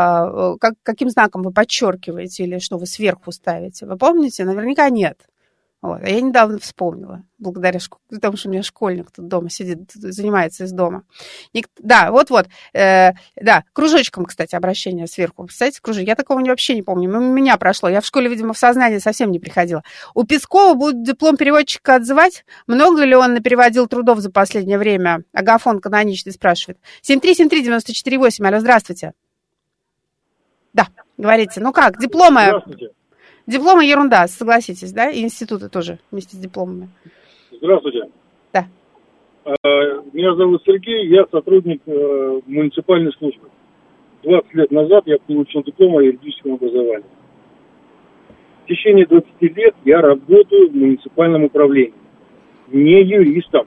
B: как, каким знаком вы подчеркиваете или что вы сверху ставите? Вы помните? Наверняка нет. Вот. А я недавно вспомнила, благодаря школе, потому что у меня школьник тут дома сидит, занимается из дома. Ник... Да, вот-вот. Э, да, кружочком, кстати, обращение сверху. Представляете, кружок? Я такого вообще не помню. У меня прошло. Я в школе, видимо, в сознание совсем не приходила. У Пескова будет диплом переводчика отзывать? Много ли он напереводил трудов за последнее время? Агафон каноничный спрашивает. семь три семь три девять четыре восемь. Алло, здравствуйте. Да, говорите. Ну как, дипломы...
G: Здравствуйте.
B: Дипломы ерунда, согласитесь, да? И институты тоже вместе с дипломами.
G: Здравствуйте.
B: Да.
G: Меня зовут Сергей, я сотрудник муниципальной службы. двадцать лет назад я получил диплом о юридическом образовании. В течение двадцати лет я работаю в муниципальном управлении, не юристом.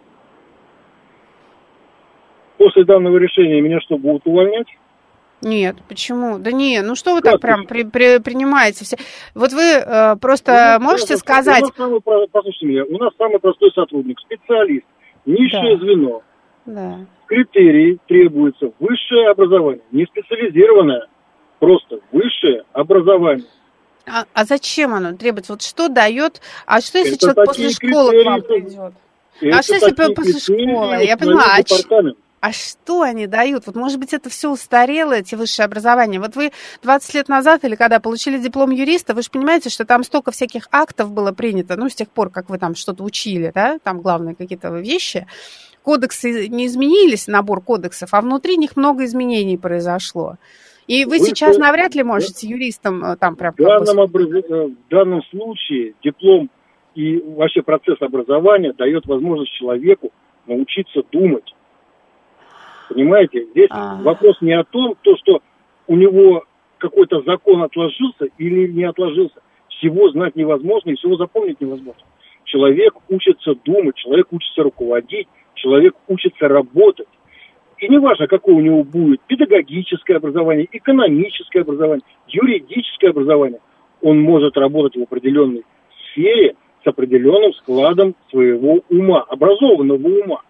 G: После данного решения меня что, будут увольнять?
B: Нет, почему? Да не, ну что вы как так прям при, при, принимаете все? Вот вы э, просто ну, можете это, сказать... У нас
G: самый, послушайте меня, у нас самый простой сотрудник, специалист, низшее да. звено.
B: Да.
G: Критерии требуется высшее образование, не специализированное, просто высшее образование.
B: А, а зачем оно требуется? Вот что дает? А что если это человек после школы к вам придет? А что если после школы? Я понимаю, а А что они дают? Вот, может быть, это все устарело, эти высшие образования. Вот вы двадцать лет назад или когда получили диплом юриста, вы же понимаете, что там столько всяких актов было принято, ну, с тех пор, как вы там что-то учили, да, там главные какие-то вещи. Кодексы не изменились, набор кодексов, а внутри них много изменений произошло. И вы, вы сейчас что, навряд ли можете да, юристом там прям...
G: В данном, образ... в данном случае диплом и вообще процесс образования дает возможность человеку научиться думать. Понимаете, здесь А-а-а. вопрос не о том, то, что у него какой-то закон отложился или не отложился. Всего знать невозможно и всего запомнить невозможно. Человек учится думать, человек учится руководить, человек учится работать. И неважно, какое у него будет педагогическое образование, экономическое образование, юридическое образование, он может работать в определенной сфере с определенным складом своего ума, образованного ума.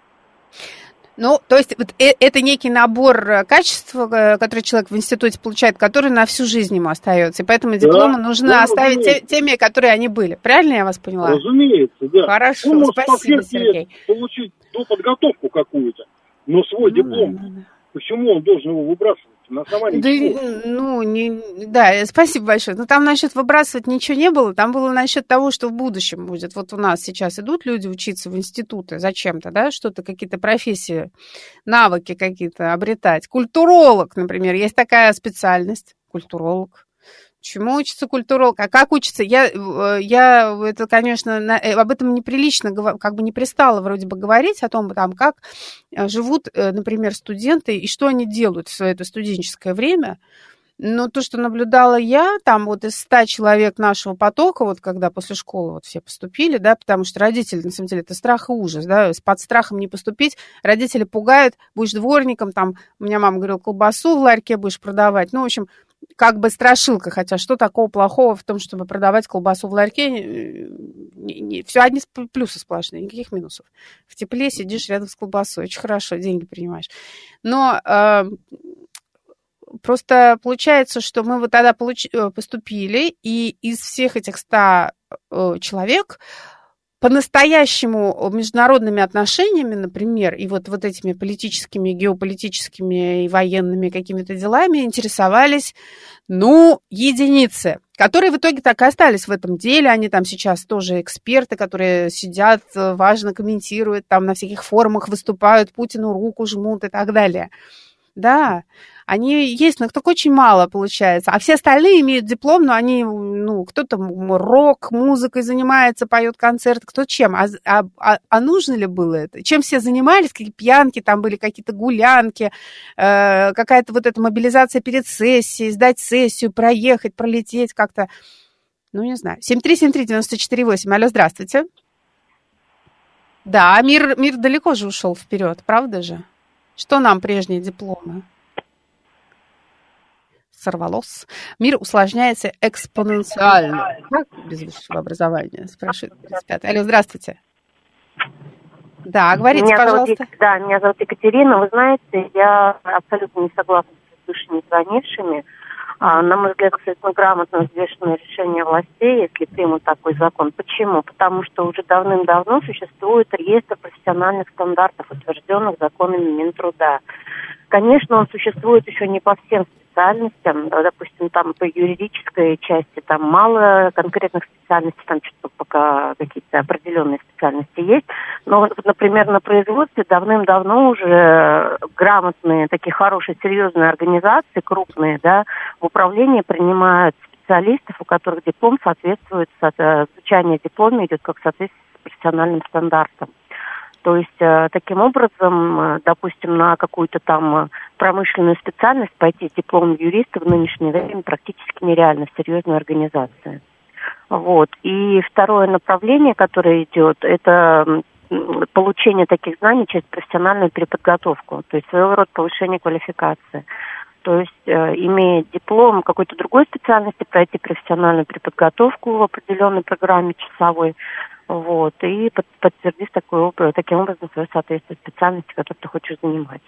B: Ну, то есть вот это некий набор качеств, который человек в институте получает, который на всю жизнь ему остается. И поэтому дипломы да, нужно да, оставить те, теми, которые они были. Правильно я вас поняла?
G: Разумеется, да.
B: Хорошо,
G: он
B: спасибо, Сергей.
G: Получить ну, подготовку какую-то, но свой ну, диплом, да, да. почему он должен его выбрасывать? На основании
B: да,
G: чего?
B: Ну, не, да, спасибо большое. Но там насчет выбрасывать ничего не было. Там было насчет того, что в будущем будет. Вот у нас сейчас идут люди учиться в институты зачем-то, да, что-то, какие-то профессии, навыки какие-то обретать. Культуролог, например, есть такая специальность. Культуролог. Чему учится культуролог? А как учится? Я, я это, конечно, на, об этом неприлично, как бы не пристало вроде бы говорить о том, там, как живут, например, студенты и что они делают в свое это студенческое время. Но то, что наблюдала я, там вот из ста человек нашего потока, вот когда после школы вот все поступили, да, потому что родители, на самом деле, это страх и ужас, да, под страхом не поступить, родители пугают, будешь дворником, там, у меня мама говорила, колбасу в ларьке будешь продавать, ну, в общем, как бы страшилка, хотя что такого плохого в том, чтобы продавать колбасу в ларьке? Не, не, все одни плюсы сплошные, никаких минусов. В тепле сидишь рядом с колбасой, очень хорошо, деньги принимаешь. Но э, просто получается, что мы вот тогда получ... поступили, и из всех этих ста э, человек по-настоящему международными отношениями, например, и вот, вот этими политическими, геополитическими и военными какими-то делами интересовались, ну, единицы, которые в итоге так и остались в этом деле. Они там сейчас тоже эксперты, которые сидят, важно комментируют, там на всяких форумах выступают, Путину руку жмут и так далее. Да, они есть, но их только очень мало получается. А все остальные имеют диплом, но они, ну, кто-то рок, музыкой занимается, поет концерт, кто чем. А, а, а нужно ли было это? Чем все занимались? Какие пьянки, там были какие-то гулянки, э, какая-то вот эта мобилизация перед сессией, сдать сессию, проехать, пролететь как-то. Ну, не знаю. семь три семь три девять четыре восемь. Алло, здравствуйте. Да, мир, мир далеко же ушел вперед, правда же? Что нам прежние дипломы? Сорвалось. Мир усложняется экспоненциально. Как без высшего образования? Спрашивает тридцать пятый. Алло, здравствуйте. Да, говорите, меня пожалуйста.
H: Зовут, да, меня зовут Екатерина. Вы знаете, я абсолютно не согласна с высшими звонившими. А, на мой взгляд, абсолютно грамотно взвешенное решение властей, если примут такой закон. Почему? Потому что уже давным-давно существует реестр профессиональных стандартов, утвержденных законами Минтруда. Конечно, он существует еще не по всем специальностям, допустим, там по юридической части там мало конкретных специальностей, там что-то пока какие-то определенные специальности есть, но, например, на производстве давным-давно уже грамотные, такие хорошие, серьезные организации, крупные, да, в управлении принимают специалистов, у которых диплом соответствует, изучение диплома идет как соответствие с профессиональным стандартом. То есть, таким образом, допустим, на какую-то там промышленную специальность пойти с дипломом юриста в нынешнее время практически нереально в серьезной организации. Вот. И второе направление, которое идет, это получение таких знаний через профессиональную переподготовку, то есть своего рода повышение квалификации. То есть, имея диплом какой-то другой специальности, пройти профессиональную переподготовку в определенной программе часовой, вот, и под, подтвердить такой, таким образом свое соответствие специальности, которую ты хочешь занимать.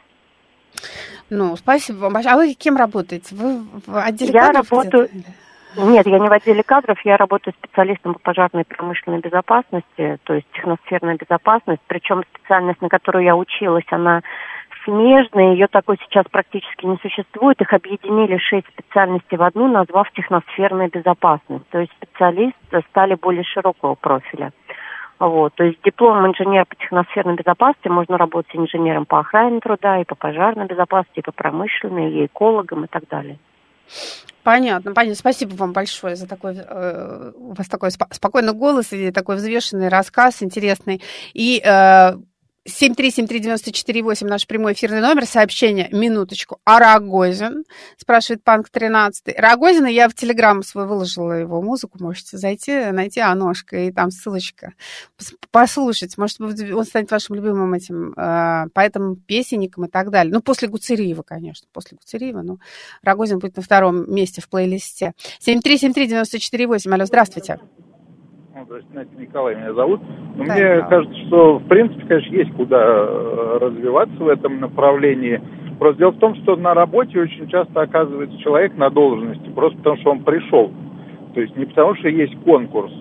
B: Ну, спасибо вам большое. А вы кем работаете? Вы в отделе
H: я
B: кадров?
H: Работаю... Нет, я не в отделе кадров, я работаю специалистом по пожарной и промышленной безопасности, то есть техносферная безопасность, причем специальность, на которую я училась, она смежная, ее такой сейчас практически не существует, их объединили шесть специальностей в одну, назвав техносферная безопасность, то есть специалисты стали более широкого профиля. Вот, то есть диплом инженера по техносферной безопасности можно работать инженером по охране труда, и по пожарной безопасности, и по промышленной, и экологом, и так далее.
B: Понятно, понятно. Спасибо вам большое за такой, э, у вас такой спо- спокойный голос и такой взвешенный рассказ, интересный. И э, семь три семь три девять четыре восемь наш прямой эфирный номер, сообщение, минуточку. А Рогозин, спрашивает Панк тринадцать. Рогозина, я в Телеграм свой выложила его музыку, можете зайти, найти Аношка, и там ссылочка. Послушать, может быть, он станет вашим любимым этим э, поэтом, песенником и так далее. Ну, после Гуцериева, конечно, после Гуцериева, но Рогозин будет на втором месте в плейлисте. семь три семь три девять четыре восемь, алло, здравствуйте.
I: Здравствуйте, Николай меня зовут. Но
B: да,
I: мне
B: да.
I: кажется, что, в принципе, конечно, есть куда развиваться в этом направлении. Просто дело в том, что на работе очень часто оказывается человек на должности, просто потому что он пришел. То есть не потому что есть конкурс.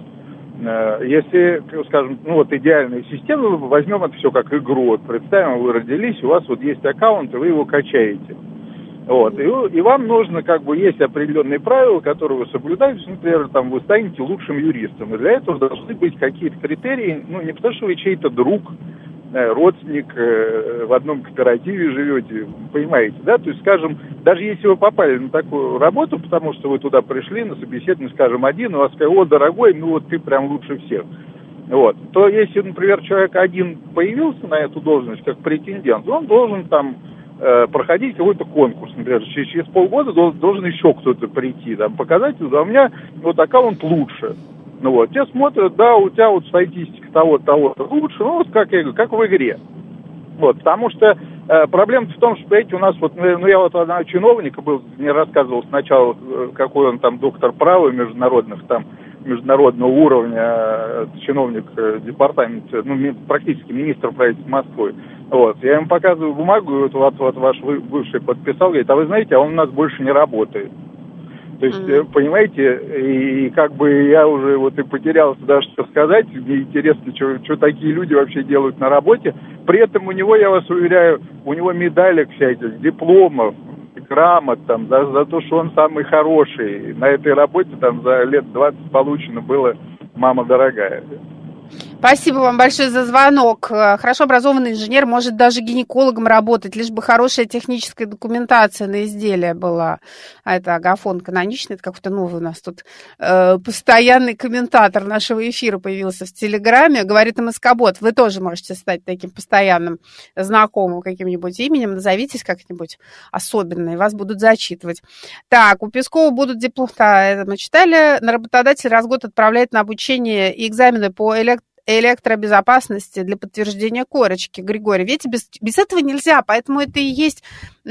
I: Если, скажем, ну вот идеальная система, возьмем это все как игру. Вот представим, вы родились, у вас вот есть аккаунт, и вы его качаете. Вот. И, и вам нужно, как бы, есть определенные правила, которые вы соблюдаете. Например, там, вы станете лучшим юристом. И для этого должны быть какие-то критерии, ну, не потому что вы чей-то друг, родственник, в одном кооперативе живете, понимаете, да? То есть, скажем, даже если вы попали на такую работу, потому что вы туда пришли на собеседование, скажем, один, у вас сказали: о, дорогой, ну вот ты прям лучше всех. Вот. То если, например, человек один появился на эту должность как претендент, он должен там проходить какой-то конкурс, например, через, через полгода должен, должен еще кто-то прийти, там, показать, а у меня вот аккаунт лучше. Ну вот, те смотрят, да, у тебя вот статистика того-то, того-то лучше, ну вот как я говорю, как в игре. Вот, потому что э, проблема в том, что, понимаете, у нас вот, ну я вот одного чиновника был, мне рассказывал сначала, какой он там доктор права международных, там, международного уровня, чиновник департамента, ну, практически министр правительства Москвы. Вот. Я ему показываю бумагу, и вот, вот, вот ваш бывший подписал, говорит: а вы знаете, а он у нас больше не работает. То есть, mm-hmm. понимаете, и, и как бы я уже вот и потерялся даже что сказать, мне интересно, что, что такие люди вообще делают на работе. При этом у него, я вас уверяю, у него медалек всяких, дипломов, грамот там, за, за то, что он самый хороший. На этой работе там за лет двадцать получено было, мама дорогая.
B: Спасибо вам большое за звонок. Хорошо образованный инженер может даже гинекологом работать, лишь бы хорошая техническая документация на изделие была. А это Агафон Каноничный, это какой-то новый у нас тут э, постоянный комментатор нашего эфира появился в Телеграме. Говорит МСК-бот, вы тоже можете стать таким постоянным знакомым каким-нибудь именем, назовитесь как-нибудь особенно, и вас будут зачитывать. Так, у Пескова будут дипломы, да, это мы читали, на работодатель раз в год отправляет на обучение и экзамены по электро электробезопасности для подтверждения корочки. Григорий, видите, без, без этого нельзя, поэтому это и есть,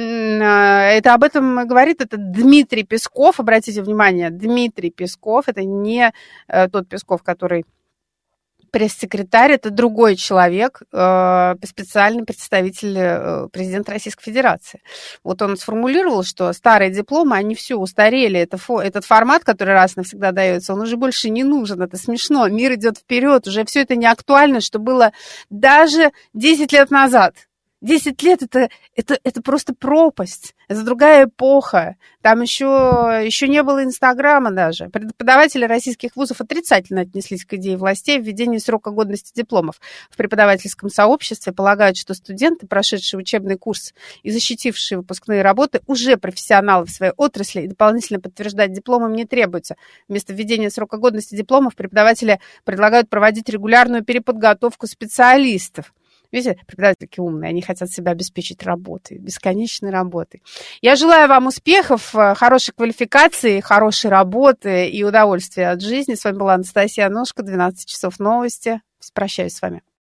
B: это об этом говорит это Дмитрий Песков, обратите внимание, Дмитрий Песков, это не тот Песков, который Пресс-секретарь – это другой человек, э, специальный представитель э, президента Российской Федерации. Вот он сформулировал, что старые дипломы, они все устарели. Это фо, этот формат, который раз навсегда дается, он уже больше не нужен. Это смешно. Мир идет вперед. Уже все это не актуально, что было даже десять лет назад. Десять лет это, это, это просто пропасть, это другая эпоха. Там еще, еще не было Инстаграма даже. Преподаватели российских вузов отрицательно отнеслись к идее властей введения срока годности дипломов. В преподавательском сообществе полагают, что студенты, прошедшие учебный курс и защитившие выпускные работы, уже профессионалы в своей отрасли, и дополнительно подтверждать диплом им не требуется. Вместо введения срока годности дипломов преподаватели предлагают проводить регулярную переподготовку специалистов. Видите, преподаватели такие умные, они хотят себя обеспечить работой, бесконечной работой. Я желаю вам успехов, хорошей квалификации, хорошей работы и удовольствия от жизни. С вами была Анастасия Аношко, двенадцать часов новости. Прощаюсь с вами.